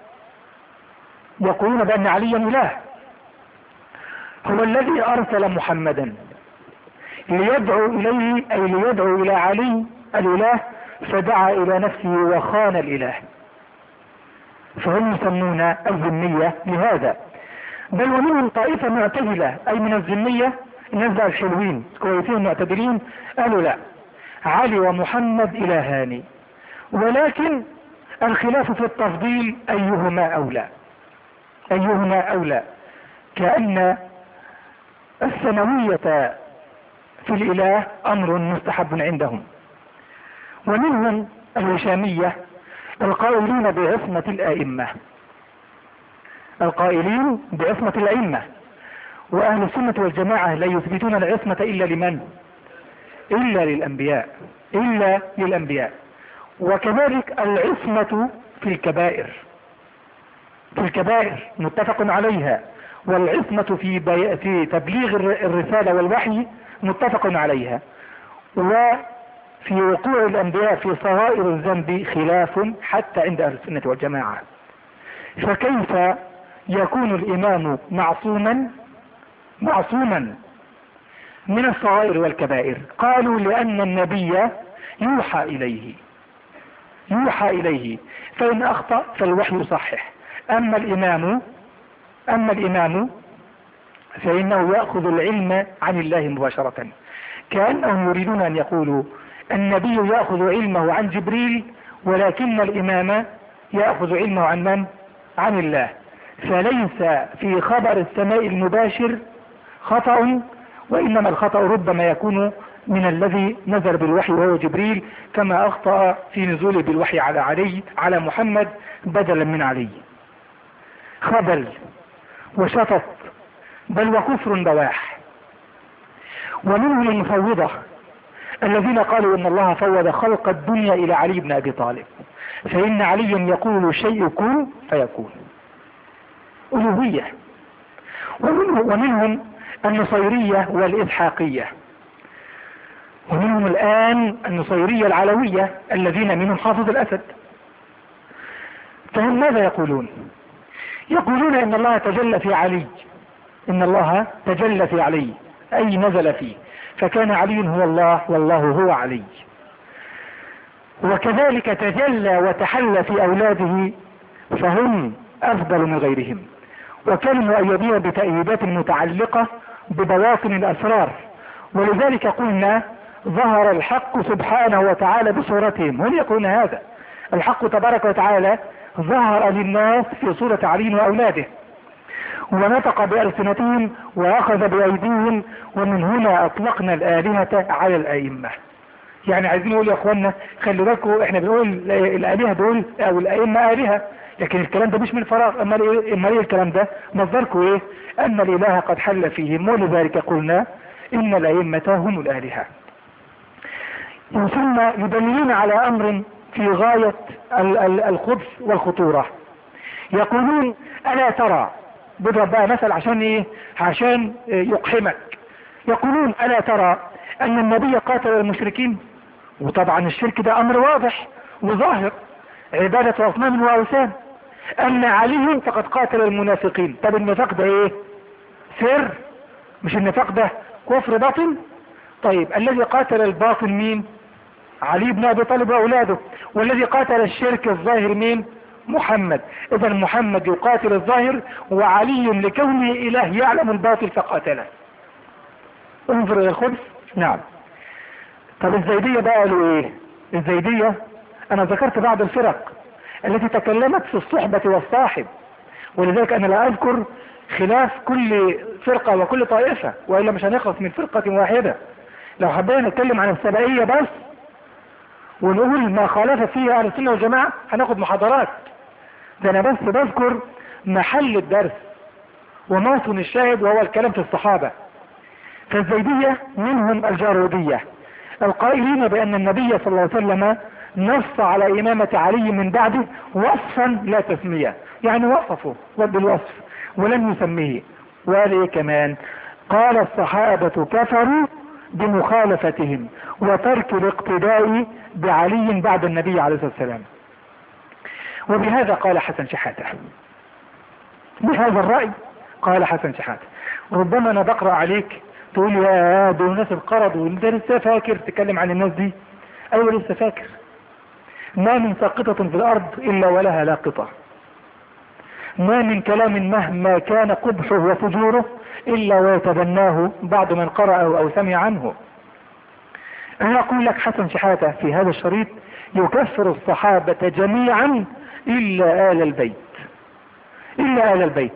يقولون بأن عليا إله، هو الذي أرسل محمدا ليدعو إليه، أي ليدعو إلى علي الإله، فدعا إلى نفسه وخان الإله. فهم يسمون الذمية لهذا. بل ومنهم طائفة معتزلة أي من الذمية الناس الحلوين كويسين معتدلين قالوا لا، علي ومحمد إلهان، ولكن الخلاف في التفضيل أيهما أولى، كأن الثانوية في الإله أمر مستحب عندهم. ومنهم الهشامية القائلين بعصمة الأئمة، وأهل السنة والجماعة لا يثبتون العصمة إلا لمن؟ إلا للأنبياء. وكذلك العصمة في الكبائر متفق عليها، والعصمة في تبليغ الرسالة والوحي متفق عليها. وفي وقوع الأنبياء في صغائر الذنب خلاف حتى عند أهل السنة والجماعة. فكيف يكون الإمام معصوما من الصغائر والكبائر؟ قالوا لأن النبي يوحى إليه فإن أخطأ فالوحي يصحح، أما الإمام أما الإمام فإنه يأخذ العلم عن الله مباشرة، كأنهم يريدون أن يقولوا النبي يأخذ علمه عن جبريل، ولكن الإمام يأخذ علمه عن من؟ عن الله. فليس في خبر السماء المباشر خطأ، وإنما الخطأ ربما يكون من الذي نزل بالوحي وهو جبريل، كما أخطأ في نزوله بالوحي على محمد بدلا من علي. خبل وشطط بل وكفر بواح. ومنهم المفوضة الذين قالوا إن الله فوض خلق الدنيا إلى علي بن أبي طالب، فإن عليا يقول شيء كن فيكون، ألوهية. ومنهم النصيرية والإسحاقية، ومنهم الآن النصيرية العلوية الذين منهم حافظ الأسد. فهم ماذا يقولون؟ يقولون إن الله تجلى في علي، إن الله تجلى في علي أي نزل فيه، فكان علي هو الله والله هو علي. وكذلك تجلى وتحلى في أولاده فهم أفضل من غيرهم، وكانوا مؤيدين بتأييدات متعلقة ببواطن الأسرار. ولذلك قلنا ظهر الحق سبحانه وتعالى بصورتهم، هم يقولون هذا الحق تبارك وتعالى ظهر للناس في صورة علي وأولاده، ونطق بألسنتهم وأخذ بأيديهم، ومن هنا أطلقنا الآلهة على الأئمة. يعني عايزين نقول يا أخوانا خلوا بالكم، احنا بنقول الآلهة دول أو الأئمة آلهة، لكن الكلام ده مش من فراغ. أما إيه الكلام ده؟ مصدركم إيه؟ أن الإله قد حل فيهم، ولذلك قلنا إن الأئمة هم الآلهة. ثم يدللون على أمر في غاية الخبث والخطورة. يقولون ألا ترى، بضرب بقى مثل عشان ايه؟ عشان يقحمك. يقولون ألا ترى أن النبي قاتل المشركين؟ وطبعا الشرك ده أمر واضح وظاهر، عبادة أصنام وأوثان. أن علي فقد قاتل المنافقين. طب النفاق ده ايه؟ سر؟ مش النفاق ده كفر باطن؟ طيب الذي قاتل الباطن مين؟ علي بن أبي طالب وأولاده. والذي قاتل الشرك الظاهر مين؟ محمد. إذا محمد يقاتل الظاهر، وعلي لكونه إله يعلم الباطل فقاتله. انظر إلى الخبث. نعم. طب الزيدية بقى قالوا إيه؟ الزيدية أنا ذكرت بعض الفرق التي تكلمت في الصحبة والصاحب، ولذلك أنا لا أذكر خلاف كل فرقة وكل طائفة، وإلا مش هنخلص من فرقة واحدة. لو حبينا نتكلم عن السبعية بس ونقول ما خالف فيه أهل السنة والجماعة هناخد محاضرات. ده أنا بس بذكر محل الدرس وموطن الشاهد، وهو الكلام في الصحابة. فالزيدية منهم الجارودية القائلين بأن النبي صلى الله عليه وسلم نص على إمامة علي من بعده وصفا لا تسمية، يعني وصفه بالوصف ولم يسميه. وقال إيه كمان؟ قال الصحابة كفروا بمخالفتهم وترك الاقتداء بعلي بعد النبي عليه الصلاة والسلام. وبهذا قال حسن شحاتة، بهذا الرأي قال حسن شحاتة. ربما أنا بقرأ عليك تقول يا دول الناس القرض وانت لسه فاكر تتكلم عن الناس دي. أيوة لسه فاكر. ما من ساقطة في الأرض إلا ولها لاقطة، ما من كلام مهما كان قبحه وفجوره إلا ويتبناه بعض من قرأ أو سمع عنه. أنا أقول لك حسن شحاتة في هذا الشريط يكفر الصحابة جميعا إلا آل البيت، إلا آل البيت.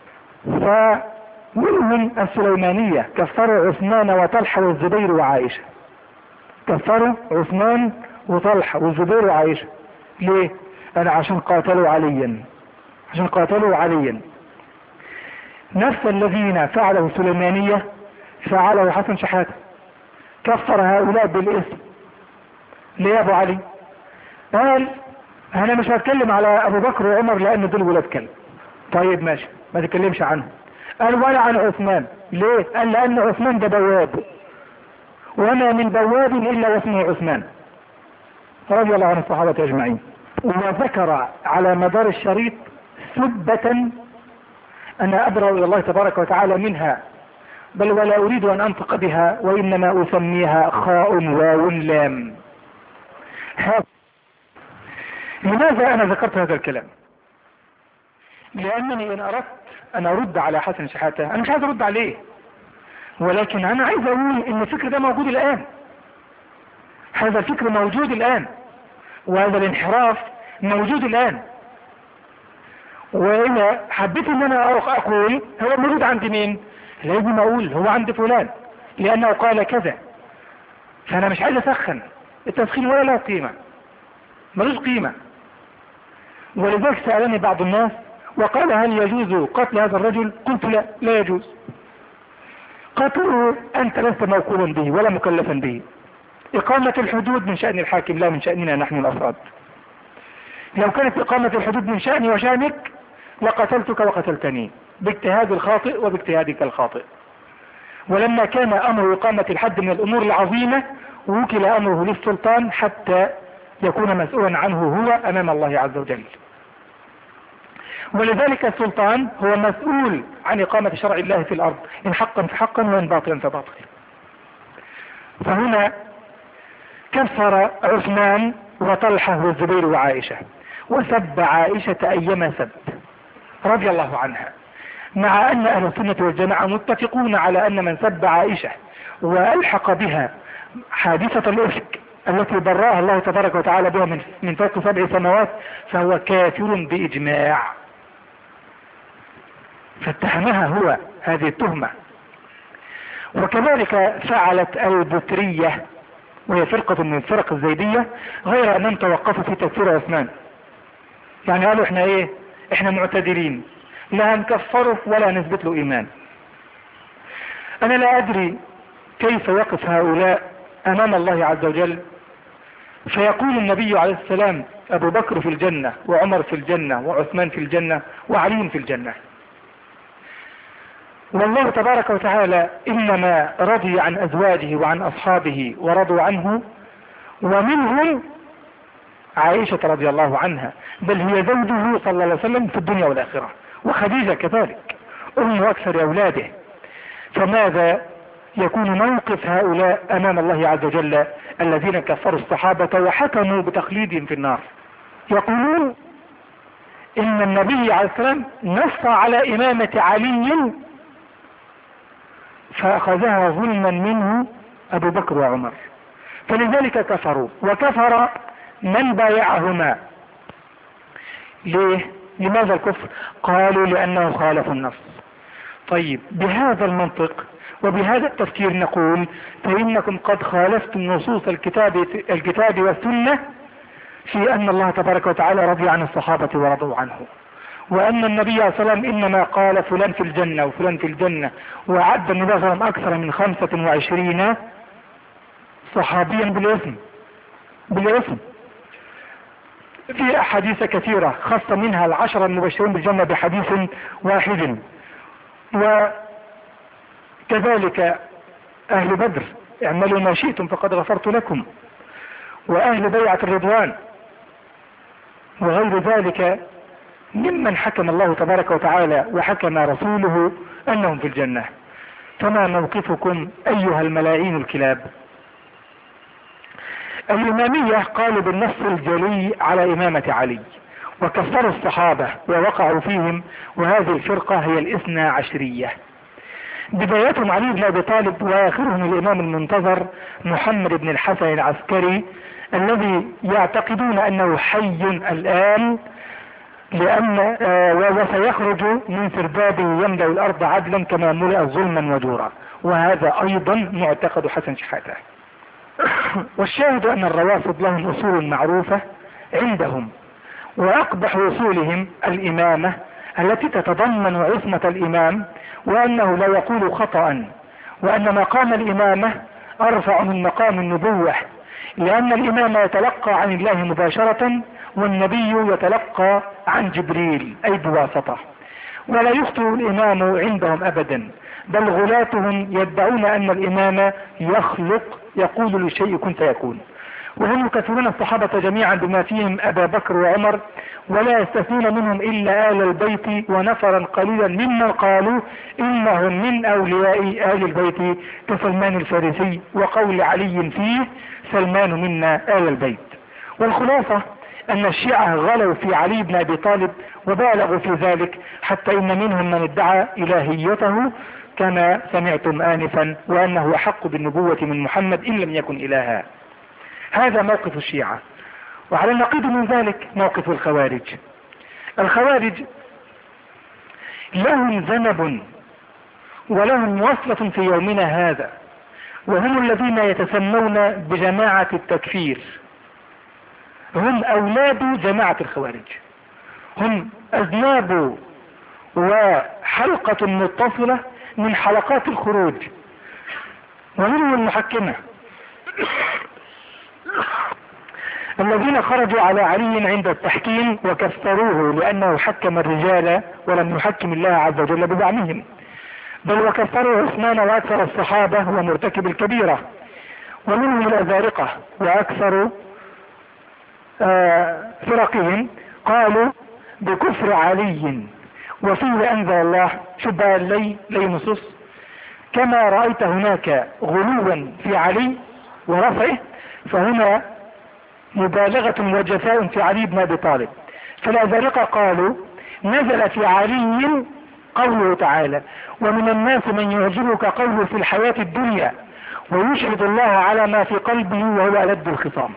فمنهم السليمانية كفروا عثمان وطلحة والزبير وعائشة، كفروا عثمان وطلحة والزبير وعائشة. ليه؟ أنا عشان قاتلوا عليا، عشان قاتلوا عليا. نفس الذين فعله السليمانية فعله حسن شحاتة، كفر هؤلاء بالاسم. ليه يا ابو علي؟ قال انا مش هتكلم على ابو بكر وعمر لان دول ولاد كلب. طيب ماشي، ما تتكلمش عنهم. قال ولا عن عثمان. ليه؟ قال لان عثمان ده بواب، وما من بواب الا واسمه عثمان رضي الله عن الصحابة اجمعين. وذكر على مدار الشريط سبة انا ابرأ الى الله تبارك وتعالى منها، بل ولا اريد ان انطق بها، وانما اسميها خاء واو لام. لماذا انا ذكرت هذا الكلام؟ لانني ان اردت انا ارد على حسن شحاتة، انا مش عايز ارد عليه، ولكن انا عايز اقول ان الفكر ده موجود الان، هذا الفكر موجود الان، وهذا الانحراف موجود الان. واذا حبيت ان انا اقول هو موجود عند مين، لازم اقول هو عند فلان لانه قال كذا. فانا مش عايز اسخن، التسخين ولا له قيمة، ملوش قيمة. ولذلك سألني بعض الناس وقال هل يجوز قتل هذا الرجل؟ قلت لا يجوز قتله، انت لست موكولا به ولا مكلفا به. اقامة الحدود من شأن الحاكم لا من شأننا نحن الافراد. لو كانت اقامة الحدود من شأني وشأنك لقتلتك وقتلتني باجتهاد الخاطئ وباجتهادك الخاطئ. ولما كان امر اقامة الحد من الامور العظيمة وكل امره للسلطان حتى يكون مسؤولا عنه هو امام الله عز وجل. ولذلك السلطان هو مسؤول عن اقامة شرع الله في الارض، ان حقا فحقا وان باطلا فباطل. فهنا كفر عثمان وطلحة والزبير وعائشة، وسب عائشة ايما سب رضي الله عنها، مع ان اهل السنة والجماعة متفقون على ان من سب عائشة والحق بها حادثة الافك التي براها الله تبارك وتعالى بها من فوق 7 سماوات فهو كافر باجماع. فاتهمها هو هذه التهمة. وكذلك فعلت البترية وهي فرقة من الفرق الزيدية، غير انهم توقفوا في تكفير عثمان. يعني قالوا احنا معتدلين، لا نكفره ولا نثبت له ايمان. انا لا ادري كيف يقف هؤلاء امام الله عز وجل فيقول النبي عليه السلام ابو بكر في الجنة وعمر في الجنة وعثمان في الجنة وعلي في الجنة. والله تبارك وتعالى انما رضي عن ازواجه وعن اصحابه ورضوا عنه، ومنهم عائشة رضي الله عنها، بل هي زوجه صلى الله عليه وسلم في الدنيا والاخرة، وخديجة كذلك ام اكثر اولاده. فماذا يكون موقف هؤلاء امام الله عز وجل الذين كفروا الصحابة وحكموا بتخليدهم في النار؟ يقولون ان النبي عليه السلام نص على امامة علي فاخذها ظلما منه ابو بكر وعمر، فلذلك كفروا، وكفر من بايعهما. ليه؟ لماذا الكفر؟ قالوا لانه خالف النص. طيب بهذا المنطق وبهذا التفكير نقول فإنكم قد خالفتم نصوص الكتاب والسنة في أن الله تبارك وتعالى رضي عن الصحابة ورضوا عنه، وأن النبي صلى الله عليه وسلم إنما قال فلان في الجنة وفلان في الجنة، وعد النبي صلى الله عليه وسلم أكثر من 25 صحابيا بالاسم في أحاديث كثيرة، خاصة منها 10 المبشرين بالجنة بحديث واحد. وكذلك أهل بدر اعملوا ما شئتم فقد غفرت لكم، وأهل بيعة الرضوان وغير ذلك ممن حكم الله تبارك وتعالى وحكم رسوله أنهم في الجنة. فما موقفكم أيها الملاعين الكلاب؟ الإمامية قالوا بالنص الجلي على إمامة علي وكفروا الصحابة ووقعوا فيهم، وهذه الفرقة هي الاثنى عشرية. بدايتهم علي بن ابي طالب واخرهم الامام المنتظر محمد بن الحسن العسكري الذي يعتقدون انه حي الان وسيخرج من سردابه يملأ الارض عدلا كما ملأ ظلما وجورا، وهذا ايضا معتقد حسن شحاتة. والشاهد ان الروافض لهم اصول معروفة عندهم، واقبح اصولهم الامامة التي تتضمن عصمة الامام، وانه لا يقول خطأ، وان مقام الامامة ارفع من مقام النبوة، لان الامام يتلقى عن الله مباشرة والنبي يتلقى عن جبريل اي بواسطة، ولا يخطئ الامام عندهم ابدا، بل غلاتهم يدعون ان الامام يخلق، يقول للشيء كن فيكون. وهم يكفرون الصحابة جميعا بما فيهم ابا بكر وعمر، ولا يستثنون منهم الا آل البيت ونفرا قليلا ممن قالوا انهم من اولياء آل البيت كسلمان الفارسي، وقول علي فيه سلمان منا آل البيت. والخلاصة أن الشيعة غلوا في علي بن أبي طالب وبالغوا في ذلك، حتى إن منهم من ادعى إلهيته كما سمعتم آنفا، وأنه أحق بالنبوة من محمد إن لم يكن إلها. هذا موقف الشيعة. وعلى النقيض من ذلك موقف الخوارج. الخوارج لهم ذنب ولهم وصلة في يومنا هذا، وهم الذين يتسمون بجماعة التكفير. هم أولاد جماعة الخوارج، هم أذناب وحلقة متصلة من حلقات الخروج، ومنهم المحكمة الذين خرجوا على علي عند التحكيم وكفروه لأنه حكم الرجال ولم يحكم الله عز وجل بزعمهم، بل وكفروا عثمان وأكثر الصحابة ومرتكب الكبيرة. ومنهم الأزارقة وأكثر فرقهم قالوا بكفر علي، وفيه أنزل الله شبه لي نصوص كما رأيت هناك غلوا في علي ورفعه، فهنا مبالغة وجفاء في علي بن أبي طالب. فالأزارقة قالوا نزل في علي قوله تعالى: ومن الناس من يعجبك قوله في الحياة الدنيا ويشهد الله على ما في قلبه وهو ألد الخصام.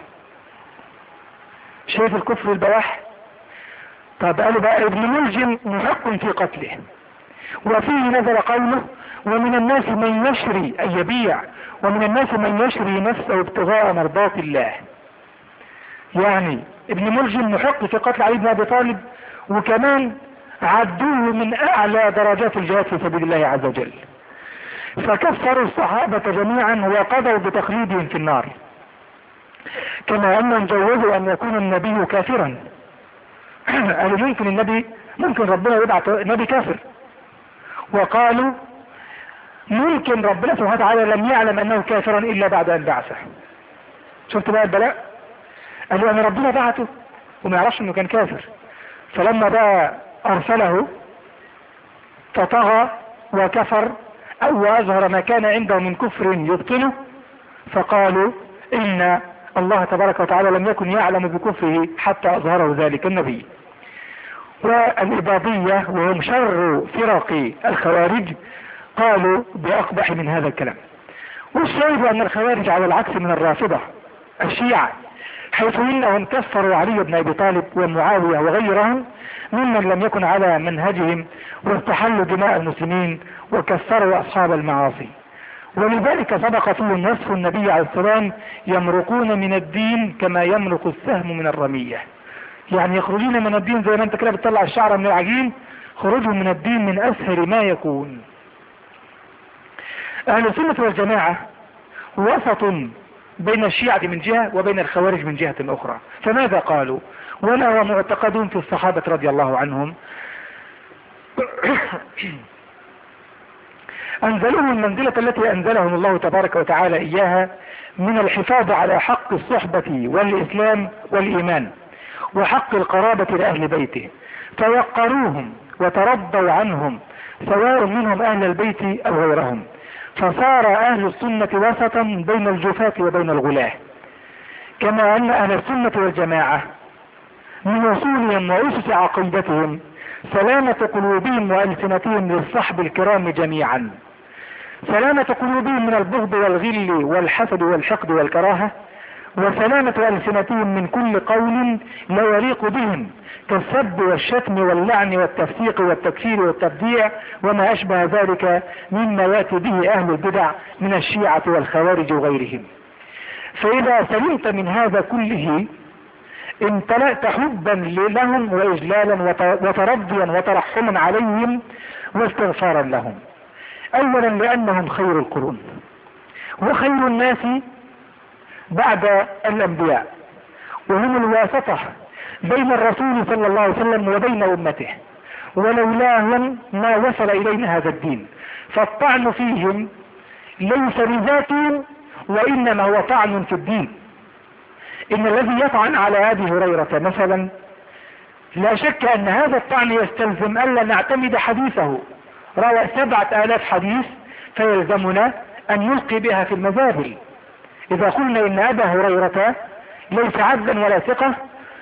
شايف الكفر البواح؟ طب قالوا بقى ابن ملجم محق في قتله، وفيه نزل قوله: ومن الناس من يشري أي يبيع، ومن الناس من يشري نفسه ابتغاء مرضات الله. يعني ابن ملجم محق في قتل علي بن أبي طالب، وكمان عدوه من أعلى درجات الجهاد في سبيل الله عز وجل. فكفروا الصحابة جميعا وقضوا بتخليدهم في النار، كما أنهم جوزوا أن يكون النبي كافرا. قالوا ممكن ربنا يبعث نبي كافر، وقالوا ممكن ربنا سبحانه وتعالى لم يعلم أنه كافرا إلا بعد أن بعثه. شفت بقى البلاء؟ قالوا أن ربنا بعثه وما يعرفش أنه كان كافر، فلما بقى أرسله فطغى وكفر أو أظهر ما كان عنده من كفر يبطنه، فقالوا إن الله تبارك وتعالى لم يكن يعلم بكفره حتى أظهره ذلك النبي. والإباضية وهم شر فرق الخوارج قالوا بأقبح من هذا الكلام. والشاهد أن الخوارج على العكس من الرافضة الشيعة، حيث إنهم كفروا علي بن أبي طالب ومعاوية وغيرهم ممن لم يكن على منهجهم، واستحلوا دماء المسلمين وكفروا أصحاب المعاصي. ولذلك سبق فيهم وصف النبي عليه السلام: يمرقون من الدين كما يمرق السهم من الرمية. يعني يخرجون من الدين زي ما انت كده بتطلع الشعر من العجين، خروجهم من الدين من أسهل ما يكون. أهل السنة والجماعة وسط بين الشيعة من جهة وبين الخوارج من جهة أخرى. فماذا قالوا؟ وما هو معتقدون في الصحابة رضي الله عنهم؟ أنزلهم المنزلة التي أنزلهم الله تبارك وتعالى إياها من الحفاظ على حق الصحبة والإسلام والإيمان وحق القرابة لأهل بيته، فوقروهم وترضوا عنهم سواء منهم أهل البيت أو غيرهم، فصار أهل السنة وسطا بين الجفاة وبين الغلاة. كما أن أهل السنة والجماعة من وصولهم وأسس عقيدتهم سلامة قلوبهم وألسنتهم للصحب الكرام جميعا، سلامة قلوبهم من البغض والغل والحسد والحقد والكراهة، وسلامة ألسنتهم من كل قول لا يليق بهم كالسب والشتم واللعن والتفسيق والتكفير والتبديع وما أشبه ذلك مما يأتي به أهل البدع من الشيعة والخوارج وغيرهم. فإذا سلمت من هذا كله امتلأت حبا لهم وإجلالا وترضيا وترحما عليهم واستغفارا لهم. أولا لأنهم خير القرون وخير الناس بعد الأنبياء، وهم الواسطة بين الرسول صلى الله عليه وسلم وبين أمته، ولولاهم ما وصل إلينا هذا الدين. فالطعن فيهم ليس لذاتهم وإنما هو طعن في الدين. إن الذي يطعن على أبي هريرة مثلا لا شك أن هذا الطعن يستلزم ألا نعتمد حديثه، روى 7000 حديث، فيلزمنا أن نلقي بها في المذاهب. إذا قلنا إن أبا هريرة ليس عبدا ولا ثقة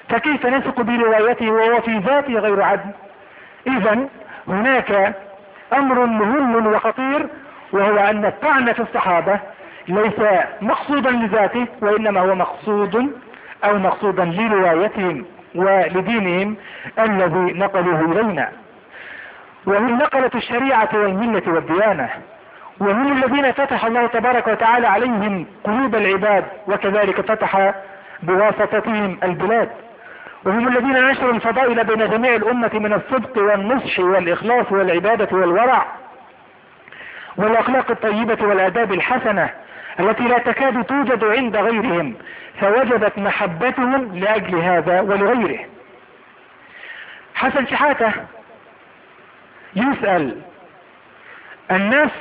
فكيف نثق بروايته وهو في ذاته غير عدل؟ إذا هناك أمر مهم وخطير، وهو أن الطعن في الصحابة ليس مقصودا لذاته، وإنما هو مقصودا لروايتهم ولدينهم الذي نقلوه إلينا. وهم نقلة الشريعة والملة والديانة، وهم الذين فتح الله تبارك وتعالى عليهم قلوب العباد، وكذلك فتح بواسطتهم البلاد، وهم الذين نشروا الفضائل بين جميع الأمة من الصدق والنصح والإخلاص والعبادة والورع والأخلاق الطيبة والآداب الحسنة التي لا تكاد توجد عند غيرهم، فوجبت محبتهم لأجل هذا ولغيره. حسن شحاتة يسأل: الناس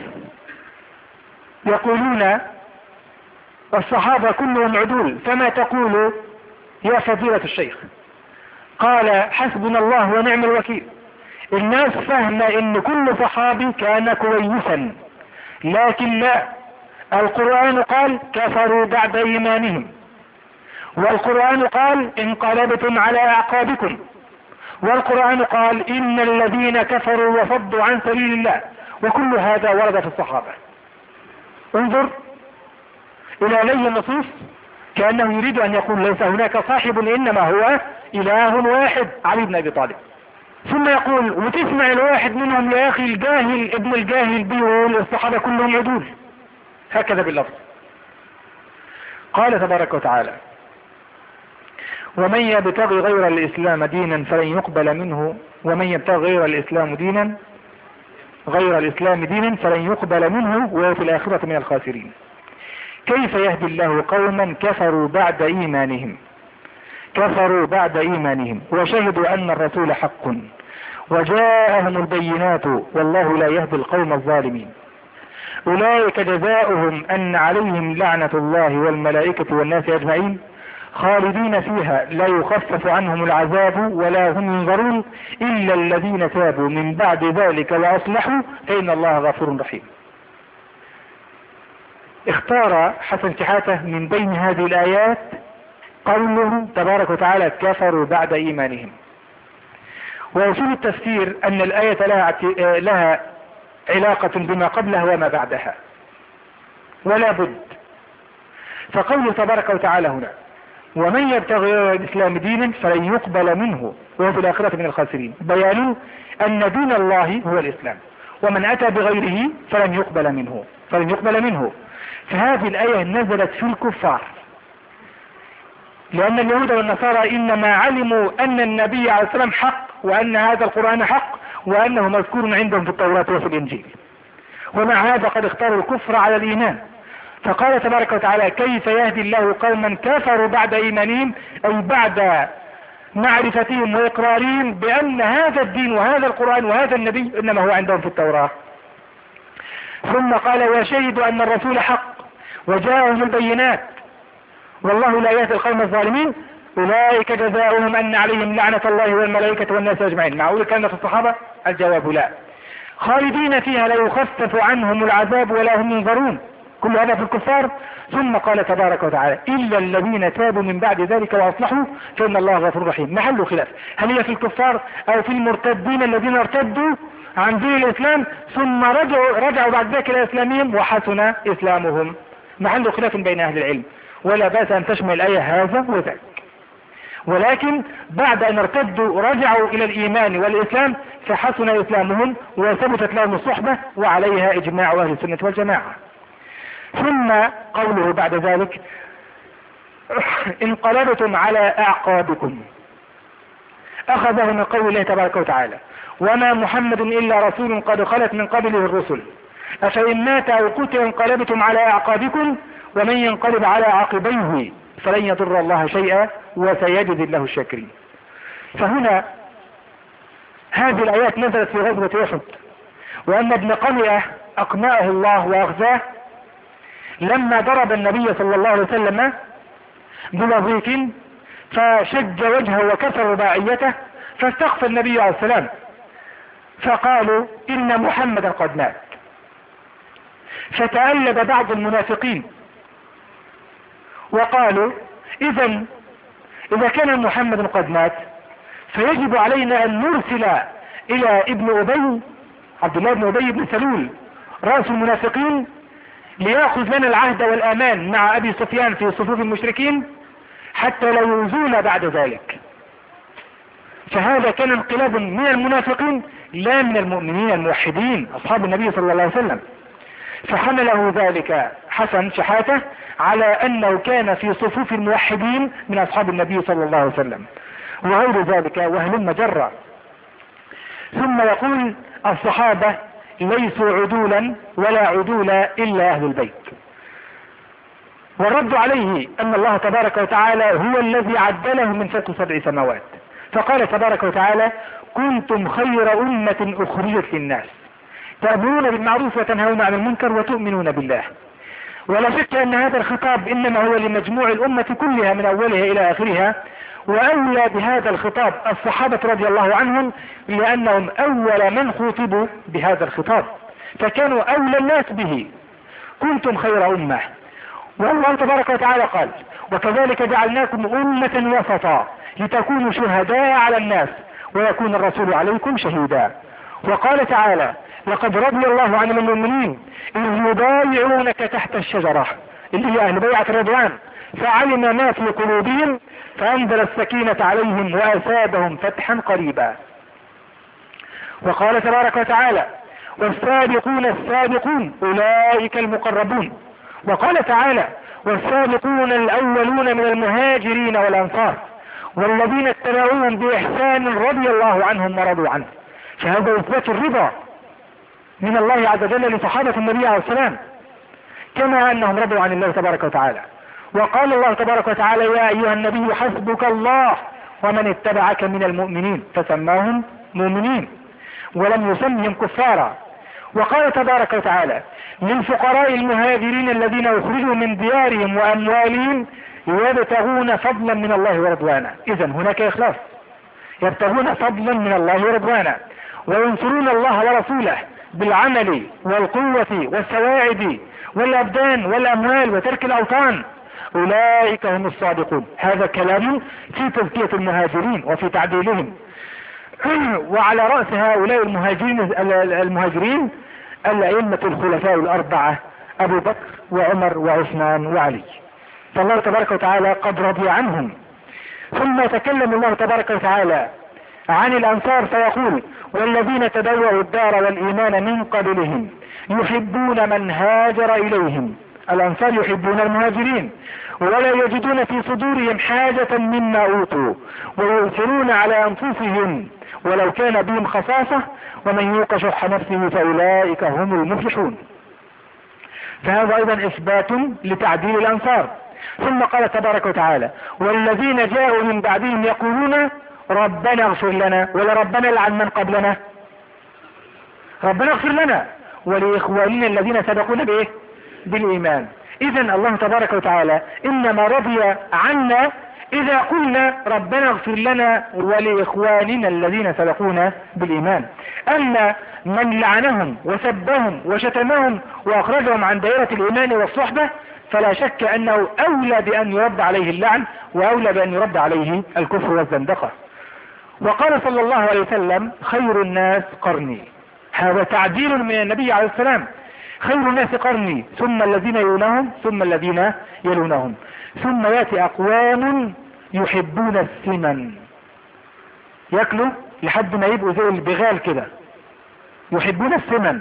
يقولون الصحابة كلهم عدول، فما تقول يا فضيلة الشيخ؟ قال: حسبنا الله ونعم الوكيل. الناس فهم ان كل صحابي كان كويسا، لكن لا، القرآن قال كفروا بعد ايمانهم، والقرآن قال انقلبتم على اعقابكم، والقرآن قال ان الذين كفروا وصدوا عن سبيل الله، وكل هذا ورد في الصحابة. انظر الى لي النصوص، كأنه يريد ان يقول ليس هناك صاحب انما هو اله واحد، علي بن ابي طالب. ثم يقول: وتسمع الواحد منهم يا اخي الجاهل ابن الجاهل بيقول الصحابة كلهم عدول، هكذا باللفظ. قال تبارك وتعالى: ومن يبتغي غير الاسلام دينا فلن يقبل منه، ومن يبتغي غير الاسلام دينا فلن يقبل منه وهو في الآخرة من الخاسرين. كيف يهدي الله قوما كفروا بعد إيمانهم وشهدوا أن الرسول حق وجاءهم البينات والله لا يهدي القوم الظالمين. أولئك جزاؤهم أن عليهم لعنة الله والملائكة والناس أجمعين خالدين فيها لا يخفف عنهم العذاب ولا هم ينظرون إلا الذين تابوا من بعد ذلك وأصلحوا فإن الله غفور رحيم. اختار حسن شحاتة من بين هذه الآيات قوله تبارك وتعالى كفروا بعد إيمانهم. وأصول التفسير أن الآية لها علاقة بما قبلها وما بعدها ولا بد. فقوله تبارك وتعالى هنا: ومن يبتغي غير الإسلام دينا فلن يقبل منه وهو في الآخرة من الخاسرين، بيان أن دين الله هو الإسلام، ومن أتى بغيره فلن يقبل منه. فهذه الآية نزلت في الكفار، لأن اليهود والنصارى إنما علموا أن النبي عليه السلام حق، وأن هذا القرآن حق، وأنه مذكور عندهم في التوراة وفي الإنجيل، ومع هذا قد اختاروا الكفر على الإيمان. فقال تبارك وتعالى: كيف يهدي الله قوما كفروا بعد إيمانهم، أي بعد معرفتهم وإقرارهم بأن هذا الدين وهذا القرآن وهذا النبي إنما هو عندهم في التوراة. ثم قال: وشهدوا أن الرسول حق وجاءهم البينات والله لا يهدي القوم الظالمين أولئك جزاؤهم أن عليهم لعنة الله والملائكة والناس أجمعين. معقول كان في الصحابة؟ الجواب لا. خالدين فيها لا يخفف عنهم العذاب ولا هم ينظرون، كل هذا في الكفار. ثم قال تبارك وتعالى: إلا الذين تابوا من بعد ذلك وأصلحوا فإن الله غفور رحيم. محل خلاف، هل هي في الكفار أو في المرتدين الذين ارتدوا عن دين الإسلام ثم رجعوا بعد ذلك إلى إسلامهم وحسن إسلامهم؟ محل خلاف بين أهل العلم، ولا بأس أن تشمل الآية هذا وذاك. ولكن بعد أن ارتدوا رجعوا إلى الإيمان والإسلام فحسن إسلامهم وثبتت لهم الصحبة، وعليها إجماع أهل السنة والجماعة. ثم قوله بعد ذلك: انقلبتم على أعقابكم، أخذه من قول الله تبارك وتعالى: وما محمد إلا رسول قد خلت من قبله الرسل أفإن مات أو قتل انقلبتم على أعقابكم ومن ينقلب على عقبيه فلن يضر الله شيئا وسيجزي الله الشاكرين. فهنا هذه الآيات نزلت في غزوة أحد، وأن ابن قمئة أقنعه الله وأخزاه لما ضرب النبي صلى الله عليه وسلم بوظيف فشج وجهه وكسر رباعيته، فاستخفى النبي عليه السلام فقالوا: إن محمدا قد مات. فتألب بعض المنافقين وقالوا: إذن إذا كان محمد قد مات فيجب علينا أن نرسل إلى ابن أبي، عبد الله بن أبي بن سلول رأس المنافقين، ليأخذ لنا العهد والأمان مع أبي سفيان في صفوف المشركين حتى لا يؤذونا بعد ذلك. فهذا كان انقلاب من المنافقين لا من المؤمنين الموحدين أصحاب النبي صلى الله عليه وسلم. فحمله ذلك حسن شحاته على أنه كان في صفوف الموحدين من أصحاب النبي صلى الله عليه وسلم وغير ذلك وهلم جرا. ثم يقول الصحابة ليسوا عدولا ولا عدول إلا أهل البيت. والرد عليه أن الله تبارك وتعالى هو الذي عدله من فوق 7 سماوات، فقال تبارك وتعالى كنتم خير أمة أخرجت للناس تأمرون بالمعروف وتنهون عن المنكر وتؤمنون بالله. ولا شك أن هذا الخطاب إنما هو لمجموع الأمة كلها من أولها إلى آخرها، وأولى بهذا الخطاب الصحابة رضي الله عنهم لأنهم أول من خاطبوا بهذا الخطاب، فكانوا أولى الناس به. كنتم خير أمة. والله تبارك وتعالى قال وكذلك جعلناكم أمة وسطا لتكونوا شهداء على الناس ويكون الرسول عليكم شهيدا. وقال تعالى لقد رضي الله عن المؤمنين إذ يبايعونك تحت الشجرة، اللي هي أهل بيعة الرضوان، فعلم ما في قلوبهم فأنزل السكينة عليهم وأثابهم فتحا قريبا. وقال تبارك وتعالى والسابقون السابقون أولئك المقربون. وقال تعالى والسابقون الأولون من المهاجرين والأنصار والذين اتبعوهم بإحسان رضي الله عنهم ورضوا عنه. فهذا إثبات الرضا من الله عز وجل لصحابة النبي عليه السلام كما أنهم رضوا عن الله تبارك وتعالى. وقال الله تبارك وتعالى يا أيها النبي حسبك الله ومن اتبعك من المؤمنين، فسماهم مؤمنين ولم يسمهم كفارا. وقال تبارك وتعالى للفقراء المهاجرين الذين أخرجوا من ديارهم وأموالهم يبتغون فضلا من الله ورضوانا. إذن هناك إخلاص، يبتغون فضلا من الله ورضوانا وينصرون الله ورسوله بالعمل والقوة والسواعد والأبدان والأموال وترك الأوطان، أولئك هم الصادقون. هذا كلام في تزكية المهاجرين وفي تعديلهم. وعلى رأس هؤلاء المهاجرين الأئمة الخلفاء الأربعة أبو بكر وعمر وعثمان وعلي، فالله تبارك وتعالى قد رضي عنهم. ثم يتكلم الله تبارك وتعالى عن الأنصار فيقول والذين تبوأوا الدار والإيمان من قبلهم يحبون من هاجر إليهم. الأنصار يحبون المهاجرين ولا يجدون في صدورهم حاجة مما أوتوا ويؤثرون على أنفسهم ولو كان بهم خصاصة ومن يوق شح نفسه فأولئك هم المفلحون. فهذا أيضا إثبات لتعديل الأنصار. ثم قال تبارك وتعالى والذين جاءوا من بعدهم يقولون ربنا اغفر لنا، ولا ربنا لعن من قبلنا، ربنا اغفر لنا ولإخواننا الذين سبقونا بإيه؟ بالإيمان. إذن الله تبارك وتعالى إنما رضي عنا إذا قلنا ربنا اغفر لنا ولإخواننا الذين سبقونا بالإيمان. أما من لعنهم وسبهم وشتمهم وأخرجهم عن دائرة الإيمان والصحبة فلا شك أنه أولى بأن يرد عليه اللعن وأولى بأن يرد عليه الكفر والزندقة. وقال صلى الله عليه وسلم خير الناس قرني. هذا تعديل من النبي عليه السلام، خير الناس قرني ثم الذين يلونهم ثم الذين يلونهم ثم يأتي أقوام يحبون السمن، يأكلوا لحد ما يبقوا زي البغال كده، يحبون السمن،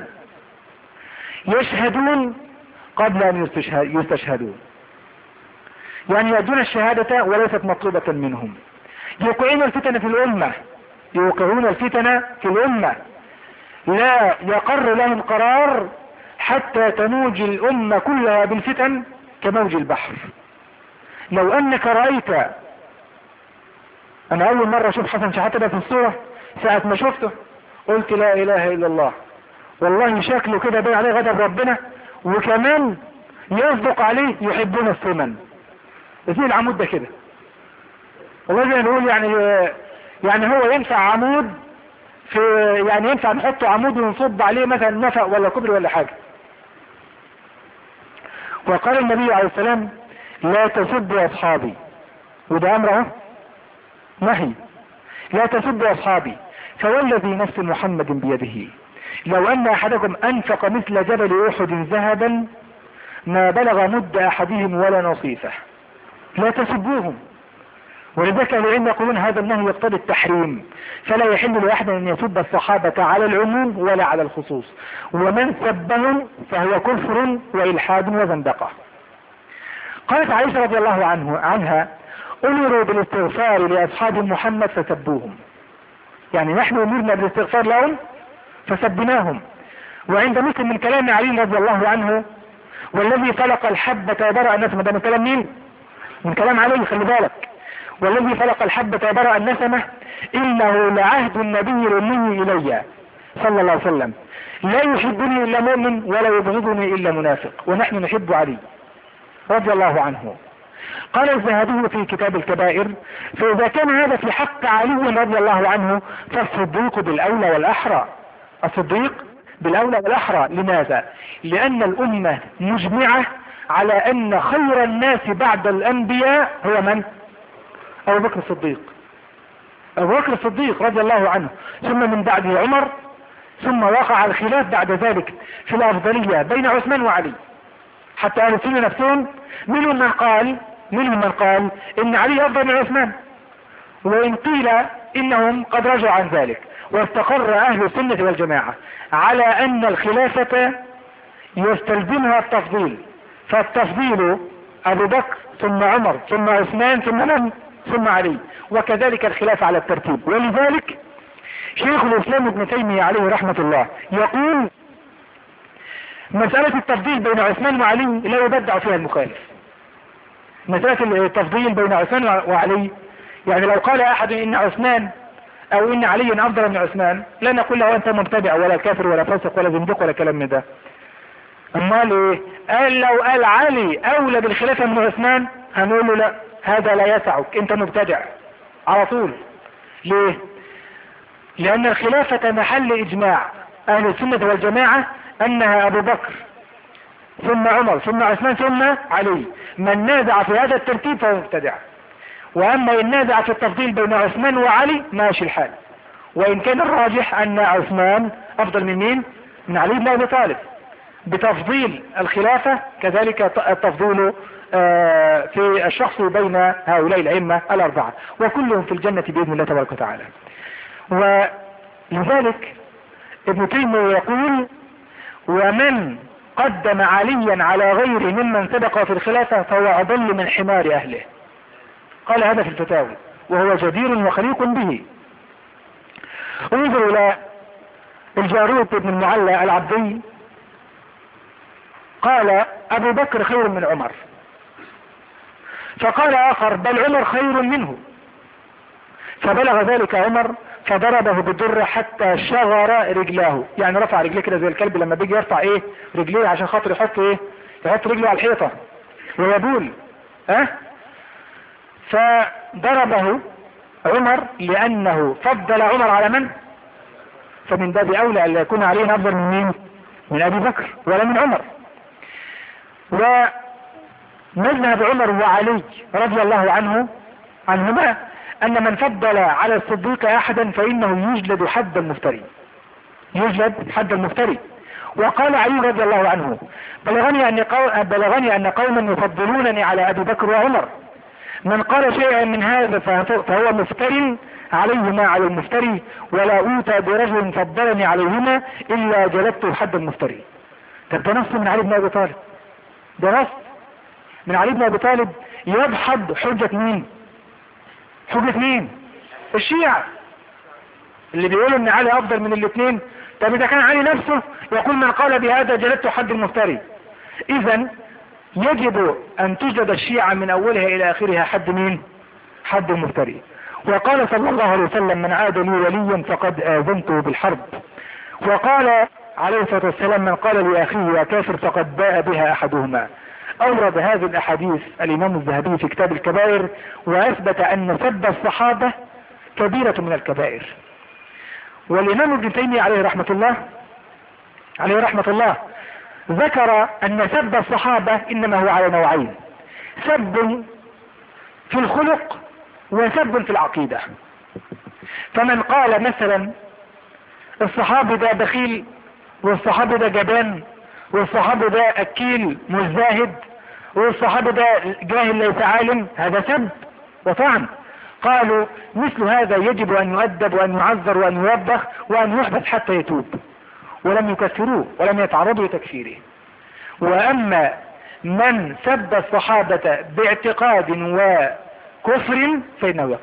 يشهدون قبل أن يستشهدوا، يعني يؤدون الشهادة وليست مطلوبة منهم، يوقعون الفتن في الأمة، يوقعون الفتن في الأمة، لا يقر لهم قرار حتى تموج الأمة كلها بالفتن كموج البحر. لو أنك رأيت، أنا أول مرة أشوف حسن شحاتة في الصورة، ساعة ما شفته قلت لا إله إلا الله، والله شكله كده باين عليه غضب ربنا، وكمان يصدق عليه يحبون الثمن زي العمود ده كده. والله زي نقول يعني هو ينفع عمود في، يعني ينفع نحطه عمود ونصب عليه مثلا نفق ولا كبر ولا حاجة. وقال النبي عليه السلام لا تسبوا أصحابي، وده أمره نهي: لا تسبوا أصحابي فوالذي نفس محمد بيده لو أن أحدكم أنفق مثل جبل أحد ذهبا ما بلغ مد أحدهم ولا نصيفه. لا تسبوهم. ولذلك العلم يقولون هذا النهي يقتضي التحريم، فلا يحل لأحد أن يسب الصحابة على العموم ولا على الخصوص، ومن سبهم فهو كفر وإلحاد وزندقة. قالت عائشة رضي الله عنها: أمروا بالاستغفار لأصحاب محمد فسبوهم. يعني نحن أمرنا بالاستغفار لهم فسبناهم. وعند مسلم من كلام علي رضي الله عنه: والذي فلق الحبة وبرأ النسمة. ده من كلام مين؟ من كلام علي، خلي بالك. والذي فلق الحبة وبرأ النسمة إنه لعهد النبي الأمي إلي صلى الله عليه وسلم لا يحبني إلا مؤمن ولا يبغضني إلا منافق، ونحن نحب علي رضي الله عنه. قال الذهبي في كتاب الكبائر: فإذا كان هذا في حق علي رضي الله عنه فالصديق بالأولى والأحرى. الصديق بالأولى والأحرى. لماذا؟ لأن الأمة مجمعة على أن خير الناس بعد الأنبياء هو من؟ أبو بكر الصديق. أبو بكر الصديق رضي الله عنه، ثم من بعده عمر، ثم وقع الخلاف بعد ذلك في الأفضلية بين عثمان وعلي، حتى أهل السنة نفسهم منهم من قال إن علي أفضل من عثمان، وإن قيل إنهم قد رجعوا عن ذلك. واستقر أهل السنة والجماعة على أن الخلافة يستلزمها التفضيل، فالتفضيل أبو بكر ثم عمر ثم عثمان ثم علي، وكذلك الخلافة على الترتيب. ولذلك شيخ الإسلام ابن تيمية عليه رحمة الله يقول: مسألة التفضيل بين عثمان وعلي لا يبدع فيها المخالف. مسألة التفضيل بين عثمان وعلي، يعني لو قال أحد إن عثمان أو إن علي أفضل من عثمان لا نقول له أنت مبتدع ولا كافر ولا فاسق ولا زنديق ولا كلام من ده. أمال إيه؟ قال لو قال علي أولى بالخلافة من عثمان هنقول له لا، هذا لا يسعك، أنت مبتدع على طول. ليه؟ لأن الخلافة محل إجماع أهل السنة والجماعة أنها أبو بكر ثم عمر ثم عثمان ثم علي. من نازع في هذا الترتيب فهو مبتدع. وأما إن نازع في التفضيل بين عثمان وعلي ماشي الحال، وإن كان الراجح أن عثمان أفضل من مين؟ من علي بن أبي طالب بتفضيل الخلافة، كذلك التفضيل في الشخص بين هؤلاء الأئمة الأربعة، وكلهم في الجنة بإذن الله تبارك وتعالى. ولذلك ابن تيمية يقول: ومن قدم عليا على غيره ممن سبق في الخلافة فهو أضل من حمار أهله. قال هذا في الفتاوى، وهو جدير وخليق به. انظروا إلى الجارود بن المعلى العبدي، قال: أبو بكر خير من عمر. فقال آخر: بل عمر خير منه. فبلغ ذلك عمر فضربه بالدرة حتى شغر رجلاه، يعني رفع رجليه كده زي الكلب لما بيجي يرفع رجليه عشان خاطر يحط رجله على الحيطة ويبول. فضربه عمر لأنه فضل عمر على من؟ فمن باب أولى أن يكون عليه أفضل من مين؟ من أبي بكر ولا من عمر. ومذهب عمر وعلي رضي الله عنهما أن من فضل على الصديق أحدا فإنه يجلد حد المفتري. وقال علي رضي الله عنه: بلغني أن قوما يفضلونني على أبي بكر وعمر، من قال شيئا من هذا فهو مفتر عليهما على المفتري، ولا أوتى برجل فضلني عليهما إلا جلدت حد المفتري. ده نص من علي بن أبي طالب، ده نص من علي بن أبي طالب يدحض حجة مين؟ الشيعة اللي بيقولوا ان علي افضل من الاثنين. طب اذا كان علي نفسه يقول من قال بهذا جلدت حد المفتري، اذا يجب ان تجلد الشيعة من اولها الى اخرها حد مين؟ حد المفتري. وقال صلى الله عليه وسلم: من عاد لي وليا فقد آذنته بالحرب. وقال عليه الصلاة والسلام: من قال لأخيه يا كافر فقد باء بها احدهما. أورد هذه الأحاديث الإمام الذهبي في كتاب الكبائر، وأثبت أن سب الصحابة كبيرة من الكبائر. والإمام ابن تيمية عليه رحمة الله ذكر أن سب الصحابة إنما هو على نوعين: سب في الخلق وسب في العقيدة. فمن قال مثلا الصحابي ده بخيل، والصحابي ده جبان، والصحابي ده أكيل مش زاهد، والصحابي ده جاهل ليس عالم، هذا سب وطعن. قالوا مثل هذا يجب أن يؤدب وأن يعذر وأن يوبخ وأن يحبس حتى يتوب، ولم يكفروه ولم يتعرضوا لتكفيره. وأما من سب الصحابة باعتقاد وكفر فإنه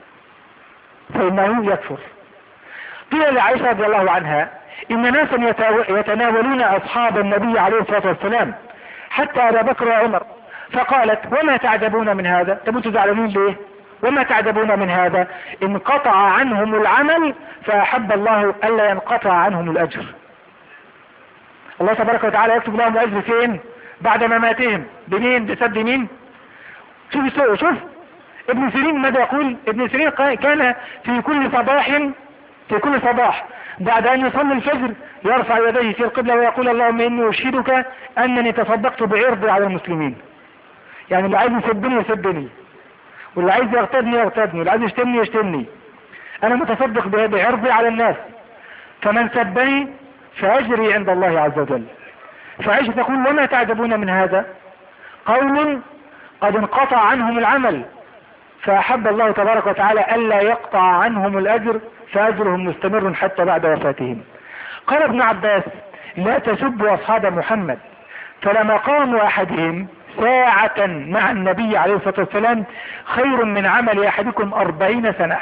يكفر. قيل لعائشة رضي الله عنها إن ناسا يتناولون أصحاب النبي عليه الصلاة والسلام حتى أبا بكر وعمر، فقالت وما تعجبون من هذا؟ تبوتوا زعلانين ليه؟ وما تعجبون من هذا؟ انقطع عنهم العمل فأحب الله ألا ينقطع عنهم الأجر. الله تبارك وتعالى يكتب لهم الأجر فين؟ بعد مماتهم. بمين؟ بسد مين؟ شوف ابن سيرين ماذا يقول؟ ابن سيرين كان في كل صباح بعد أن يصلي الفجر يرفع يديه في القبلة ويقول اللهم إني أشهدك أنني تصدقت بعرضي على المسلمين. يعني اللي عايز يسبني، واللي عايز يغتابني، واللي عايز يشتمني، أنا متصدق بعرضي على الناس، فمن سبني فأجري عند الله عز وجل. فعائشة تقول وما تعجبون من هذا؟ قوم قد انقطع عنهم العمل فأحب الله تبارك وتعالى ألا يقطع عنهم الأجر فأجرهم مستمر حتى بعد وفاتهم. قال ابن عباس لا تسبوا أصحاب محمد، فلمقام أحدهم ساعة مع النبي عليه الصلاة والسلام خير من عمل أحدكم 40 سنة،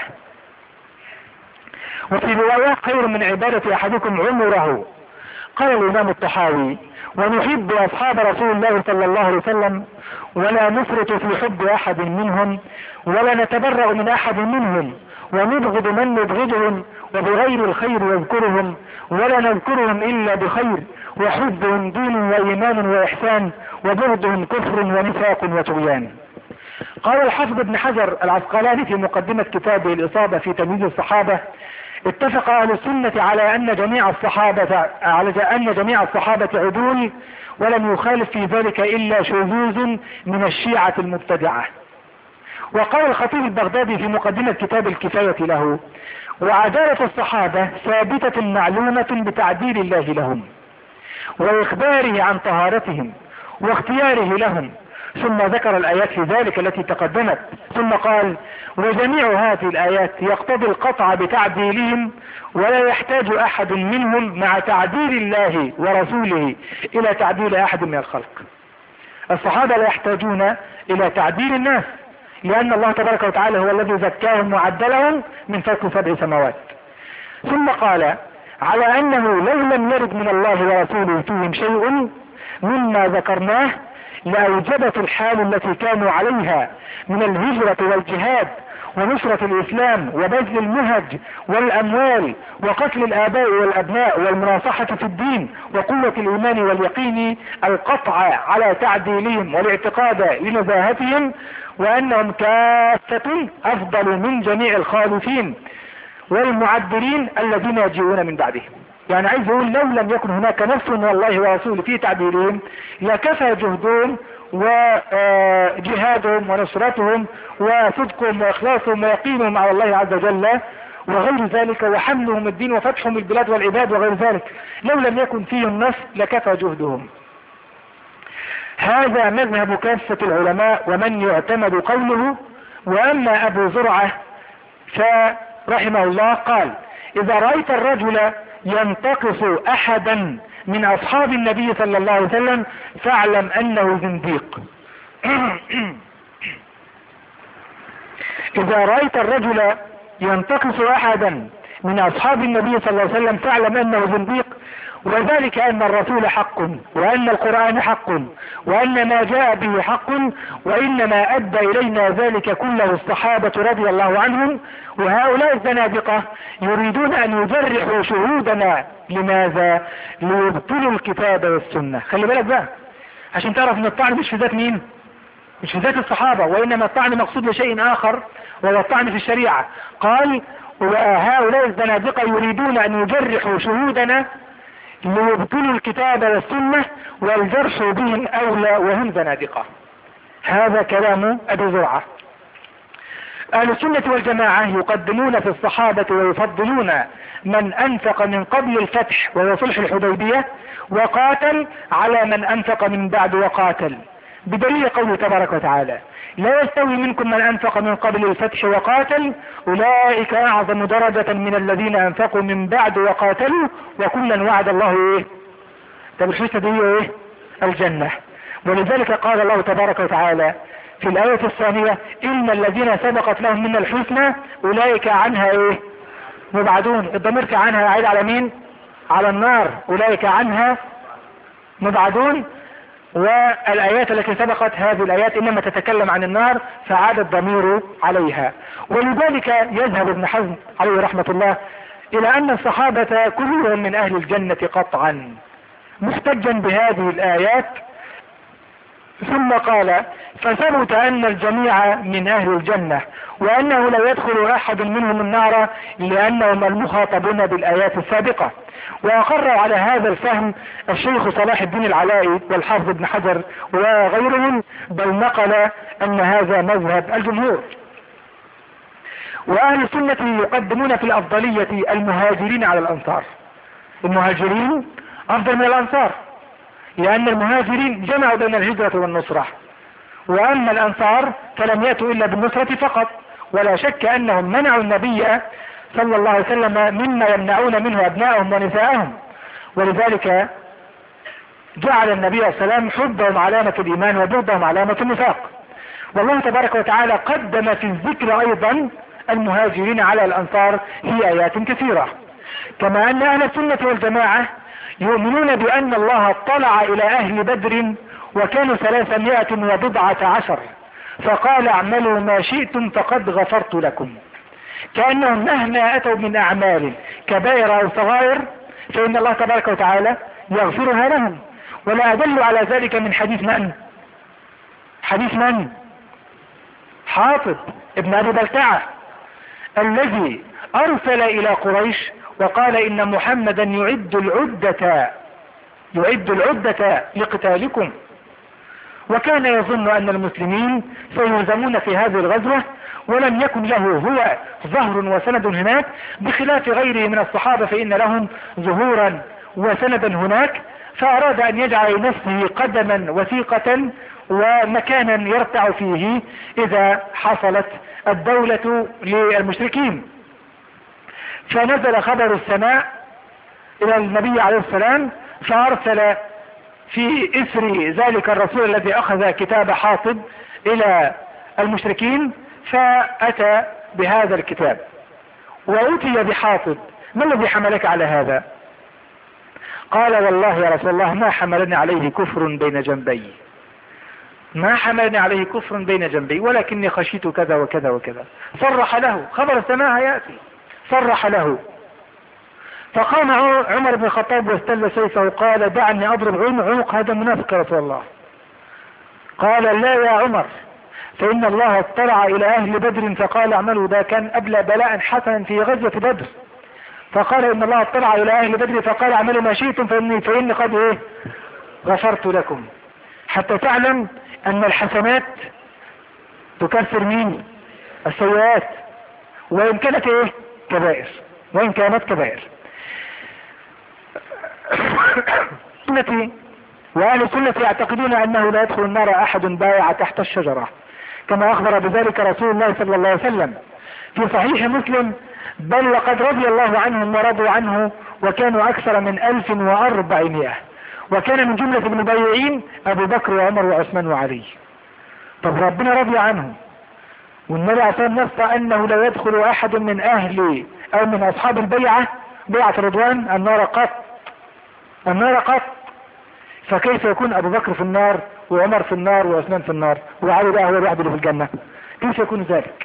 وفي رواية خير من عبادة أحدكم عمره. قال الإمام الطحاوي ونحب أصحاب رسول الله صلى الله عليه وسلم ولا نفرط في حب أحد منهم ولا نتبرأ من أحد منهم ونبغض من نبغضهم وبغير الخير يذكرهم ولا نذكرهم إلا بخير وحبهم دين وإيمان وإحسان وبغضهم كفر ونفاق وطغيان. قال الحافظ ابن حجر العسقلاني في مقدمة كتابه الإصابة في تمييز الصحابة اتفق أهل السنة على أن جميع الصحابة عدول، ولم يخالف في ذلك إلا شذوذ من الشيعة المبتدعة. وقال الخطيب البغدادي في مقدمة كتاب الكفاية له وعدالة الصحابة ثابتة معلومة بتعديل الله لهم وإخباره عن طهارتهم واختياره لهم، ثم ذكر الآيات في ذلك التي تقدمت، ثم قال وجميع هذه الآيات يقتضي القطع بتعديلهم ولا يحتاج أحد منهم مع تعديل الله ورسوله إلى تعديل أحد من الخلق. الصحابة لا يحتاجون إلى تعديل الناس لأن الله تبارك وتعالى هو الذي زكاهم وعدلهم من فوق 7 سماوات. ثم قال على أنه لو لم يرد من الله ورسوله فيهم شيء مما ذكرناه لأوجبت الحال التي كانوا عليها من الهجرة والجهاد ونصرة الإسلام وبذل المهج والأموال وقتل الآباء والأبناء والمناصحة في الدين وقوة الإيمان واليقين القطع على تعديلهم والاعتقاد لنزاهتهم وأنهم كافة أفضل من جميع الخالفين والمعدلين الذين يجيئون من بعدهم. يعني عايز يقول لو لم يكن هناك نص من الله ورسوله في تعديلهم لكفى جهدهم وجهادهم ونصرتهم وصدقهم وإخلاصهم ويقينهم على الله عز وجل وغير ذلك وحملهم الدين وفتحهم البلاد والعباد وغير ذلك. لو لم يكن فيهم نص لكفى جهدهم. هذا مذهب كافة العلماء ومن يعتمد قوله. وأما أبو زرعة فرحمه الله قال إذا رأيت الرجل ينتقص أحدا من أصحاب النبي صلى الله عليه وسلم فاعلم أنه زنديق. إذا رأيت الرجل ينتقص أحدا من أصحاب النبي صلى الله عليه وسلم فاعلم أنه زنديق، وذلك أن الرسول حق وأن القرآن حق وأن ما جاء به حق وإنما أدى إلينا ذلك كله الصحابة رضي الله عنهم، وهؤلاء الزنادقة يريدون أن يجرحوا شهودنا. لماذا؟ ليبطلوا الكتاب والسنة. خلي بالك بقى عشان تعرف ان الطعن مش في ذات مين، مش في ذات الصحابة، وإنما الطعن مقصود لشيء آخر وهو الطعن في الشريعة. قال وهؤلاء الزنادقة يريدون أن يجرحوا شهودنا ليبطلوا الكتاب والسنة والجرح بهم أولى وهم زنادقة. هذا كلام أبي زرعة. أهل السنة والجماعة يقدمون في الصحابة ويفضلون من أنفق من قبل الفتح وهو صلح الحديبية وقاتل على من أنفق من بعد وقاتل، بدليل قوله تبارك وتعالى: لا يستوي منكم من أنفق من قبل الفتح وقاتل أولئك أعظم درجة من الذين أنفقوا من بعد وقاتلوا وكلا وعد الله إيه؟ طب الحسنى دي إيه؟ الجنة. ولذلك قال الله تبارك وتعالى في الآية الثانية: إن الذين سبقت لهم من الحسنى أولئك عنها إيه؟ مبعدون. الضمير عنها يعيد على مين؟ على النار. أولئك عنها مبعدون. والآيات التي سبقت هذه الآيات إنما تتكلم عن النار فعاد الضمير عليها. ولذلك يذهب ابن حزم عليه رحمة الله إلى أن الصحابة كلهم من أهل الجنة قطعا، محتجا بهذه الآيات. ثم قال: فثبت أن الجميع من أهل الجنة وأنه لا يدخل أحد منهم النار لأنهم المخاطبون بالآيات السابقة. وأقر على هذا الفهم الشيخ صلاح الدين العلائي والحافظ ابن حجر وغيرهم، بل نقل أن هذا مذهب الجمهور. وأهل السنة يقدمون في الأفضلية المهاجرين على الأنصار. المهاجرين أفضل من الأنصار لأن المهاجرين جمعوا بين الهجرة والنصرة، وأما الأنصار فلم يأتوا إلا بالنصرة فقط. ولا شك أنهم منعوا النبي صلى الله عليه وسلم مما يمنعون منه أبنائهم ونساءهم، ولذلك جعل النبي صلى الله عليه وسلم حبهم علامة الإيمان وبغضهم علامة النفاق. والله تبارك وتعالى قدم في الذكر أيضا المهاجرين على الأنصار في آيات كثيرة. كما أن أهل السنة والجماعة يؤمنون بأن الله اطلع إلى أهل بدر وكانوا 319 فقال: اعملوا ما شئتم فقد غفرت لكم. كأنهم مهما أتوا من أعمال كبائر أو صغائر فإن الله تبارك وتعالى يغفرها لهم. ولا أدل على ذلك من حديث من؟ حديث من؟ حاطب ابن أبي بلتعة الذي أرسل إلى قريش وقال: إن محمدا يعد العدة لقتالكم. وكان يظن أن المسلمين سيهزمون في هذه الغزوة ولم يكن له هو ظهر وسند هناك، بخلاف غيره من الصحابة فإن لهم ظهورا وسندا هناك. فأراد أن يجعل لنفسه قدما وثيقة ومكانا يرتع فيه إذا حصلت الدولة للمشركين. فنزل خبر السماء إلى النبي عليه السلام فأرسل في إثر ذلك الرسول الذي أخذ كتاب حاطب إلى المشركين فأتى بهذا الكتاب وأتي بحاطب: ما الذي حملك على هذا؟ قال: والله يا رسول الله ما حملني عليه كفر بين جنبي، ما حملني عليه كفر بين جنبي، ولكني خشيت كذا وكذا وكذا. صرح له خبر السماء يأتي، صرح له. فقام عمر بن الخطاب واستل سيفه وقال: دعني أضرب عنق هذا المنافق يا رسول الله. قال: لا يا عمر، فإن الله اطلع إلى أهل بدر فقال: اعملوا. ده كان قبل بلاء حسنا في غزوة بدر، فقال: إن الله اطلع إلى أهل بدر فقال: اعملوا ما شئتم فإني قد غفرت لكم. حتى تعلم أن الحسنات تكفر مين؟ السيئات، وإن كانت كبائر، وإن كانت كبائر. وأهل السنة يعتقدون أنه لا يدخل النار أحد بايع تحت الشجرة، كما أخبر بذلك رسول الله صلى الله عليه وسلم في صحيح مسلم: بل لقد رضي الله عنهم ورضوا عنه وكانوا أكثر من 1400. وكان من جملة المبايعين أبو بكر وعمر وعثمان وعلي. طب ربنا رضي عنهم، والنبي عليه الصلاة والسلام نص أنه لا يدخل أحد من أهل أو من أصحاب البيعة بيعة رضوان النار قط. فكيف يكون أبو بكر في النار وعمر في النار وعثمان في النار وعلي بقى هو الواحد اللي في الجنة؟ كيف يكون ذلك؟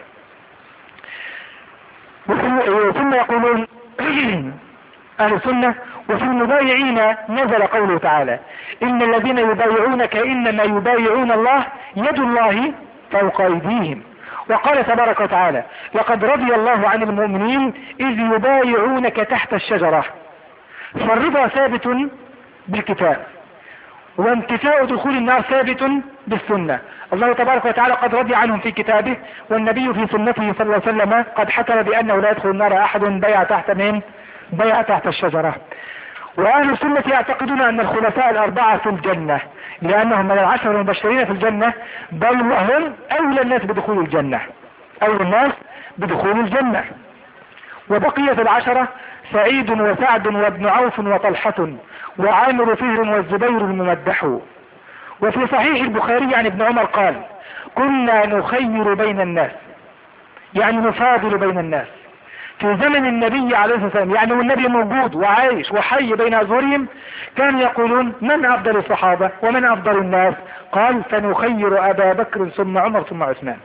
ثم يقولون أهل السنة: وفي المبايعين نزل قوله تعالى: إن الذين يبايعونك إنما يبايعون الله يد الله فوق أيديهم. وقال تبارك وتعالى: لقد رضي الله عن المؤمنين إذ يبايعونك تحت الشجرة. فالرضا ثابت بالكتاب، وانتفاء دخول النار ثابت بالسنة. الله تبارك وتعالى قد رضي عنهم في كتابه، والنبي في سنته صلى الله عليه وسلم قد حكم بأنه لا يدخل النار أحد بيع تحت الشجرة. وأهل السنة يعتقدون أن الخلفاء الأربعة في الجنة، لأنهم من العشر المبشرين في الجنة، بل وهم أولى الناس بدخول الجنة، أولى الناس بدخول الجنة. وبقية العشرة سعيد وسعد وابن عوف وطلحة وعامر فهر والزبير الممدح. وفي صحيح البخاري عن ابن عمر قال: كنا نخير بين الناس، يعني نفاضل بين الناس في زمن النبي عليه الصلاة والسلام، يعني والنبي موجود وعايش وحي بين أظهرهم، كانوا يقولون: من أفضل الصحابة ومن أفضل الناس؟ قال: فنخير أبا بكر ثم عمر ثم عثمان.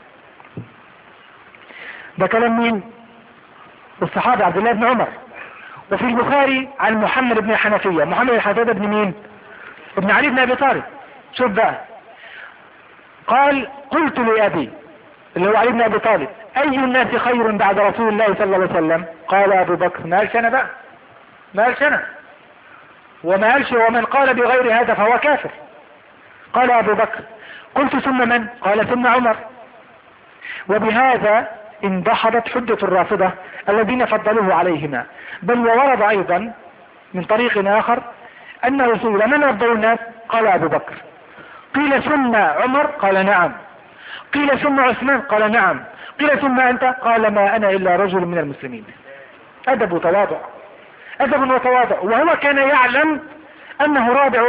ده كلام مين؟ الصحابة عبد الله بن عمر. وفي البخاري عن محمد بن الحنفية، محمد الحنفية بن مين؟ ابن علي بن أبي طالب. شوف بقى، قال: قلت لأبي اللي هو علي بن أبي طالب: أي الناس خير بعد رسول الله صلى الله عليه وسلم؟ قال: أبو بكر. ما قالش أنا بقى، ما قالش أنا، وما قالش ومن قال بغير هذا فهو كافر. قال أبو بكر. قلت: ثم من؟ قال: ثم عمر. وبهذا اندحضت حجة الرافضة الذين فضلوه عليهما. بل وورد أيضا من طريق آخر أنه سئل: من أفضل الناس؟ قال: أبو بكر. قيل: ثم عمر؟ قال: نعم. قيل: ثم عثمان؟ قال: نعم. قيل: ثم أنت؟ قال: ما أنا إلا رجل من المسلمين. أدب وتواضع، أدب وتواضع. وهو كان يعلم أنه رابع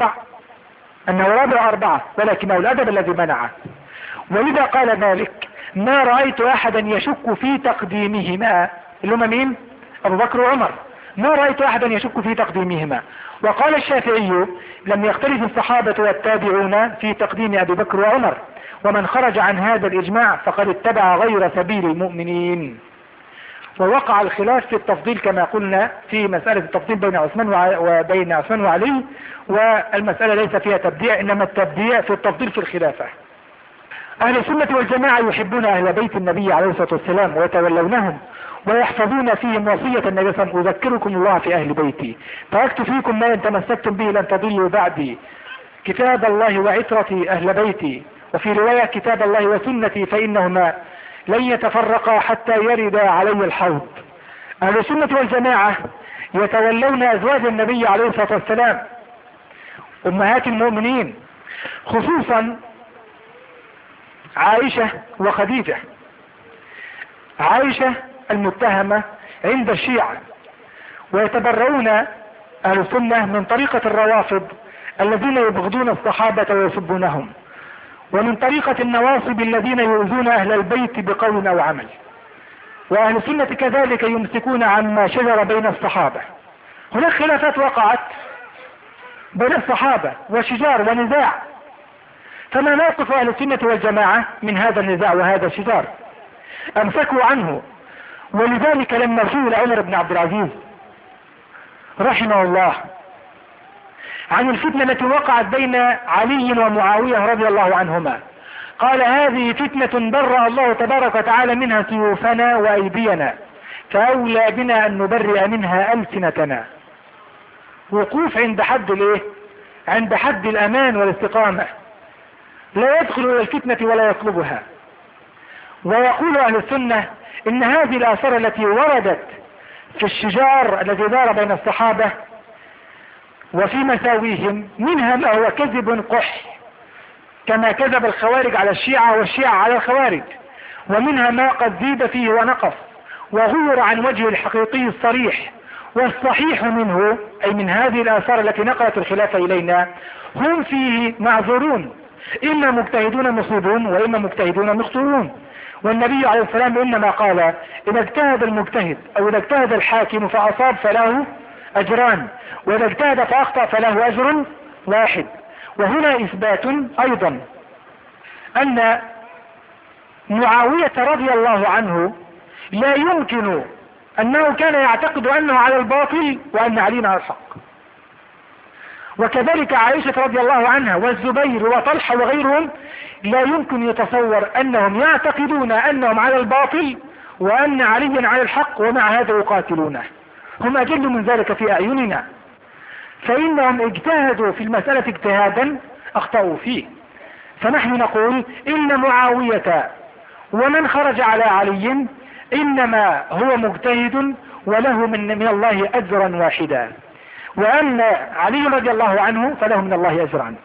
أربعة، ولكنه الأدب الذي منعه. ولذا قال مالك: ما رأيت أحدا يشك في تقديمهما، اللي هم مين؟ أبو بكر وعمر. ما رأيت أحدا يشك في تقديمهما. وقال الشافعي: لم يختلف الصحابة والتابعون في تقديم أبي بكر وعمر، ومن خرج عن هذا الإجماع فقد اتبع غير سبيل المؤمنين. ووقع الخلاف في التفضيل كما قلنا في مسألة التفضيل بين عثمان وعلي، والمسألة ليس فيها تبديع، إنما التبديع في التفضيل في الخلافة. أهل السنة والجماعة يحبون أهل بيت النبي عليه الصلاة والسلام ويتولونهم ويحفظون فيهم وصية النبي صلى الله عليه وسلم: أذكركم الله في أهل بيتي، تركت فيكم ما إن تمسكتم به لن تضلوا بعدي، كتاب الله وعترتي أهل بيتي. وفي رواية: كتاب الله وسنتي فإنهما لن يتفرقا حتى يرد علي الحوض. أهل السنة والجماعة يتولون أزواج النبي عليه الصلاة والسلام أمهات المؤمنين، خصوصا عائشة وخديجة. عائشة المتهمة عند الشيعة، ويتبرؤون أهل السنة من طريقة الروافض الذين يبغضون الصحابة ويسبونهم، ومن طريقة النواصب الذين يؤذون أهل البيت بقول أو عمل. وأهل السنة كذلك يمسكون عما شجر بين الصحابة. هناك خلافات وقعت بين الصحابة وشجار ونزاع، فما موقف أهل السنة والجماعة من هذا النزاع وهذا الشجار؟ أمسكوا عنه. ولذلك لما سئل عمر بن عبد العزيز رحمه الله عن الفتنة التي وقعت بين علي ومعاوية رضي الله عنهما، قال: هذه فتنة برأ الله تبارك وتعالى منها سيوفنا وأيدينا، فأولى بنا أن نبرئ منها ألسنتنا. وقوف عند حد الايه؟ عند حد الأمان والاستقامة، لا يدخل إلى الفتنة ولا يطلبها. ويقول أهل السنة إن هذه الآثار التي وردت في الشجار الذي دار بين الصحابة وفي مساويهم، منها ما هو كذب قح كما كذب الخوارج على الشيعة والشيعة على الخوارج، ومنها ما قد زيد فيه ونقص وغير عن وجه الحقيقي الصريح. والصحيح منه، أي من هذه الآثار التي نقلت الخلافة إلينا، هم فيه معذورون، إما مجتهدون مصيبون وإما مجتهدون مخطئون. والنبي عليه السلام إنما قال: إذا اجتهد المجتهد أو إذا اجتهد الحاكم فأصاب فله أجران، وإذا اجتهد فأخطأ فله أجر واحد. وهنا إثبات أيضا أن معاوية رضي الله عنه لا يمكن أنه كان يعتقد أنه على الباطل وأن علينا على الحق. وكذلك عائشة رضي الله عنها والزبير وطلحة وغيرهم لا يمكن يتصور أنهم يعتقدون أنهم على الباطل وأن عليا على الحق، ومع هذا يقاتلونه. هم أجل من ذلك في أعيننا. فإنهم اجتهدوا في المسألة اجتهادا أخطأوا فيه. فنحن نقول إن معاوية ومن خرج على علي إنما هو مجتهد وله من الله أجرا واحدا، وأن علي رضي الله عنه فله من الله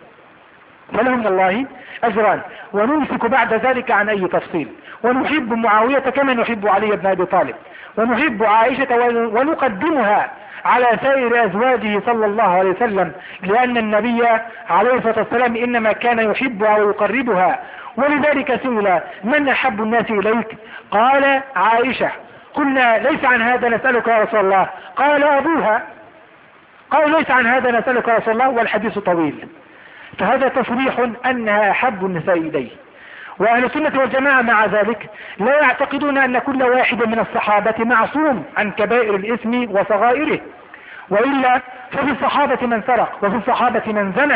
أجران، ونمسك بعد ذلك عن أي تفصيل، ونحب معاوية كما نحب علي بن أبي طالب، ونحب عائشة ونقدمها على سائر أزواجه صلى الله عليه وسلم، لأن النبي عليه الصلاة والسلام إنما كان يحبها ويقربها. ولذلك سئل من أحب الناس إليك؟ قال عائشة. قلنا ليس عن هذا نسألك يا رسول الله، قال أبوها. قال ليس عن هذا نسألك يا رسول الله، والحديث طويل. فهذا تصريح أنها أحب النساء إليه. وأهل السنة والجماعة مع ذلك لا يعتقدون أن كل واحد من الصحابة معصوم عن كبائر الإثم وصغائره، وإلا ففي الصحابة من سرق وفي الصحابة من زنى،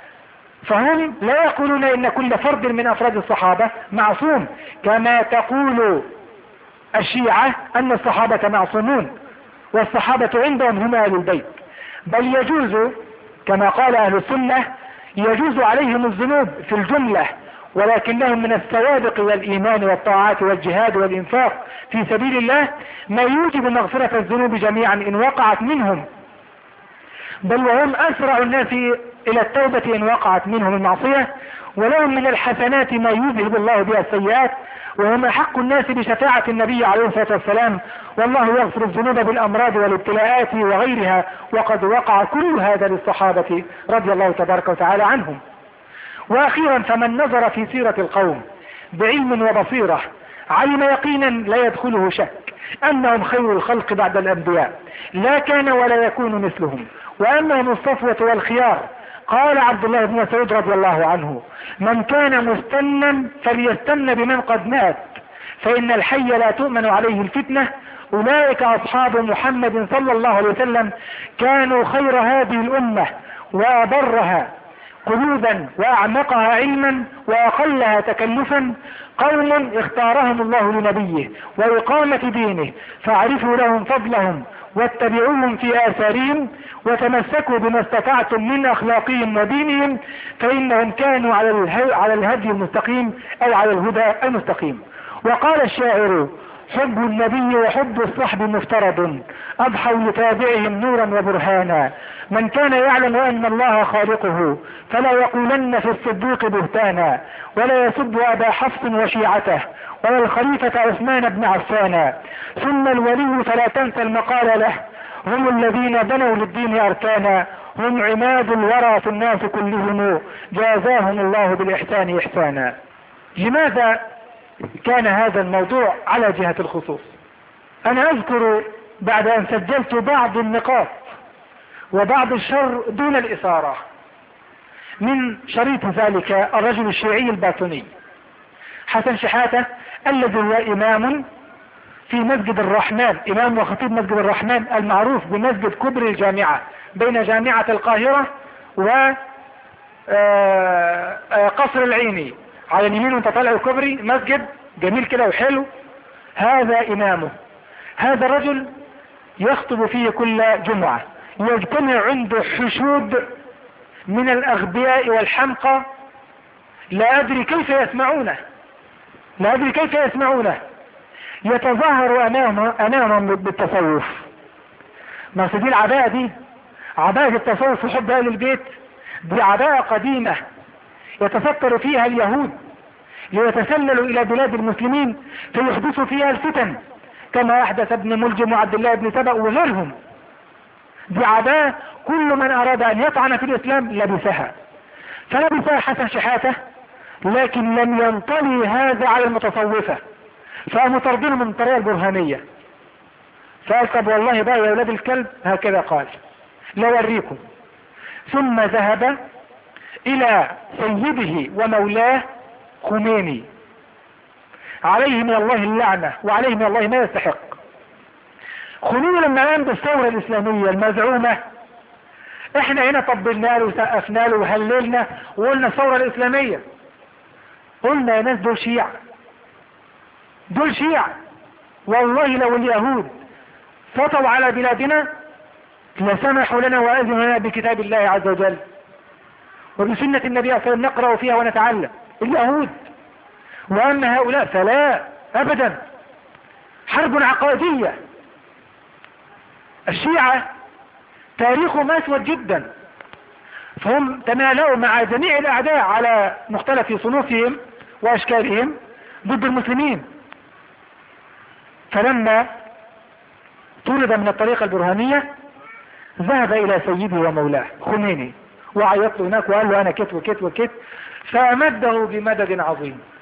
فهم لا يقولون إن كل فرد من أفراد الصحابة معصوم كما تقول الشيعة أن الصحابة معصومون والصحابة عندهم هم أهل البيت، بل يجوز كما قال أهل السنة يجوز عليهم الذنوب في الجملة، ولكن لهم من السوابق والإيمان والطاعات والجهاد والإنفاق في سبيل الله ما يوجب مغفرة الذنوب جميعا إن وقعت منهم، بل وهم أسرع الناس إلى التوبة إن وقعت منهم المعصية، ولهم من الحسنات ما يذهب الله بها السيئات، وهم أحق الناس بشفاعة النبي عليه الصلاة والسلام، والله يغفر الذنوب بالأمراض والابتلاءات وغيرها، وقد وقع كل هذا للصحابة رضي الله تبارك وتعالى عنهم. وأخيرا فمن نظر في سيرة القوم بعلم وبصيرة علم يقينا لا يدخله شك أنهم خير الخلق بعد الأنبياء، لا كان ولا يكون مثلهم، وأنهم الصفوة والخيار. قال عبد الله بن مسعود رضي الله عنه: من كان مستنا فليستن بمن قد مات، فإن الحي لا تؤمن عليه الفتنة. أولئك أصحاب محمد صلى الله عليه وسلم كانوا خير هذه الأمة وأبرها قلوبا وأعمقها علما وأقلها تكلفا، قوم اختارهم الله لنبيه وإقامة دينه، فاعرفوا لهم فضلهم واتبعوهم في آثارهم، وتمسكوا بما استطعتم من أخلاقهم ودينهم، فإنهم كانوا على الهدي المستقيم أو على الهدى المستقيم. وقال الشاعر: حب النبي وحب الصحب مفترض، أضحوا لتابعهم نورا وبرهانا، من كان يعلم أن الله خالقه فلا يقولن في الصديق بهتانا، ولا يسب أبا حفص وشيعته، ولا الخليفة عثمان بن عفان، ثم الولي فلا تنسى المقال له، هم الذين بنوا للدين أركانا، هم عماد الورى في الناس كلهم، جازاهم الله بالإحسان إحسانا. لماذا كان هذا الموضوع على جهة الخصوص؟ أنا أذكر بعد أن سجلت بعض النقاط وبعض الشر دون الإثارة من شريط ذلك الرجل الشيعي الباطني حسن شحاتة، الذي هو إمام في مسجد الرحمن، إمام وخطيب مسجد الرحمن المعروف بمسجد كبري الجامعة بين جامعة القاهرة وقصر العيني، على اليمين وانت طالع الكبري، مسجد جميل كده وحلو. هذا إمامه. هذا الرجل يخطب فيه كل جمعة، يجتمع عنده حشود من الأغبياء والحمقى، لا أدري كيف يسمعونه، يتظاهر أمامهم بالتصوف. ما دي العباءة دي، عباءة التصوف في حب أهل البيت، دي عباءة قديمة يتفكر فيها اليهود ليتسللوا إلى بلاد المسلمين فيحدثوا فيها الفتن، كما أحدث ابن ملجم وعبد الله بن سبأ وغيرهم. دي عباءة كل من أراد أن يطعن في الإسلام لبسها، فلبسها حسن شحاتة، لكن لم ينطلي هذا على المتصوفة، فقاموا طردينه من الطريقة البرهانية. فقال: طب والله بقى يا أولاد الكلب، هكذا قال، لا أوريكم. ثم ذهب إلى سيده ومولاه خميني، عليه من الله اللعنة وعليه من الله ما يستحق. خميني لما قام بالثورة الإسلامية المزعومة، احنا هنا طبلنا له وسقفنا له وهللنا وقلنا الثورة الإسلامية، قلنا يا ناس دول شيعة، والله لو اليهود سطوا على بلادنا فسمحوا لنا وأذنوا لنا بكتاب الله عز وجل وبسنة النبي صلى الله عليه وسلم نقرأ فيها ونتعلم. اليهود. وأما هؤلاء فلا أبدا، حرب عقائدية. الشيعة تاريخهم أسود جدا، فهم تمالؤوا مع جميع الأعداء على مختلف صنوفهم وأشكالهم ضد المسلمين. فلما طرد من الطريقة البرهانية ذهب إلى سيده ومولاه خميني وعيط له هناك وقال له أنا كت وكت وكت، فأمده بمدد عظيم.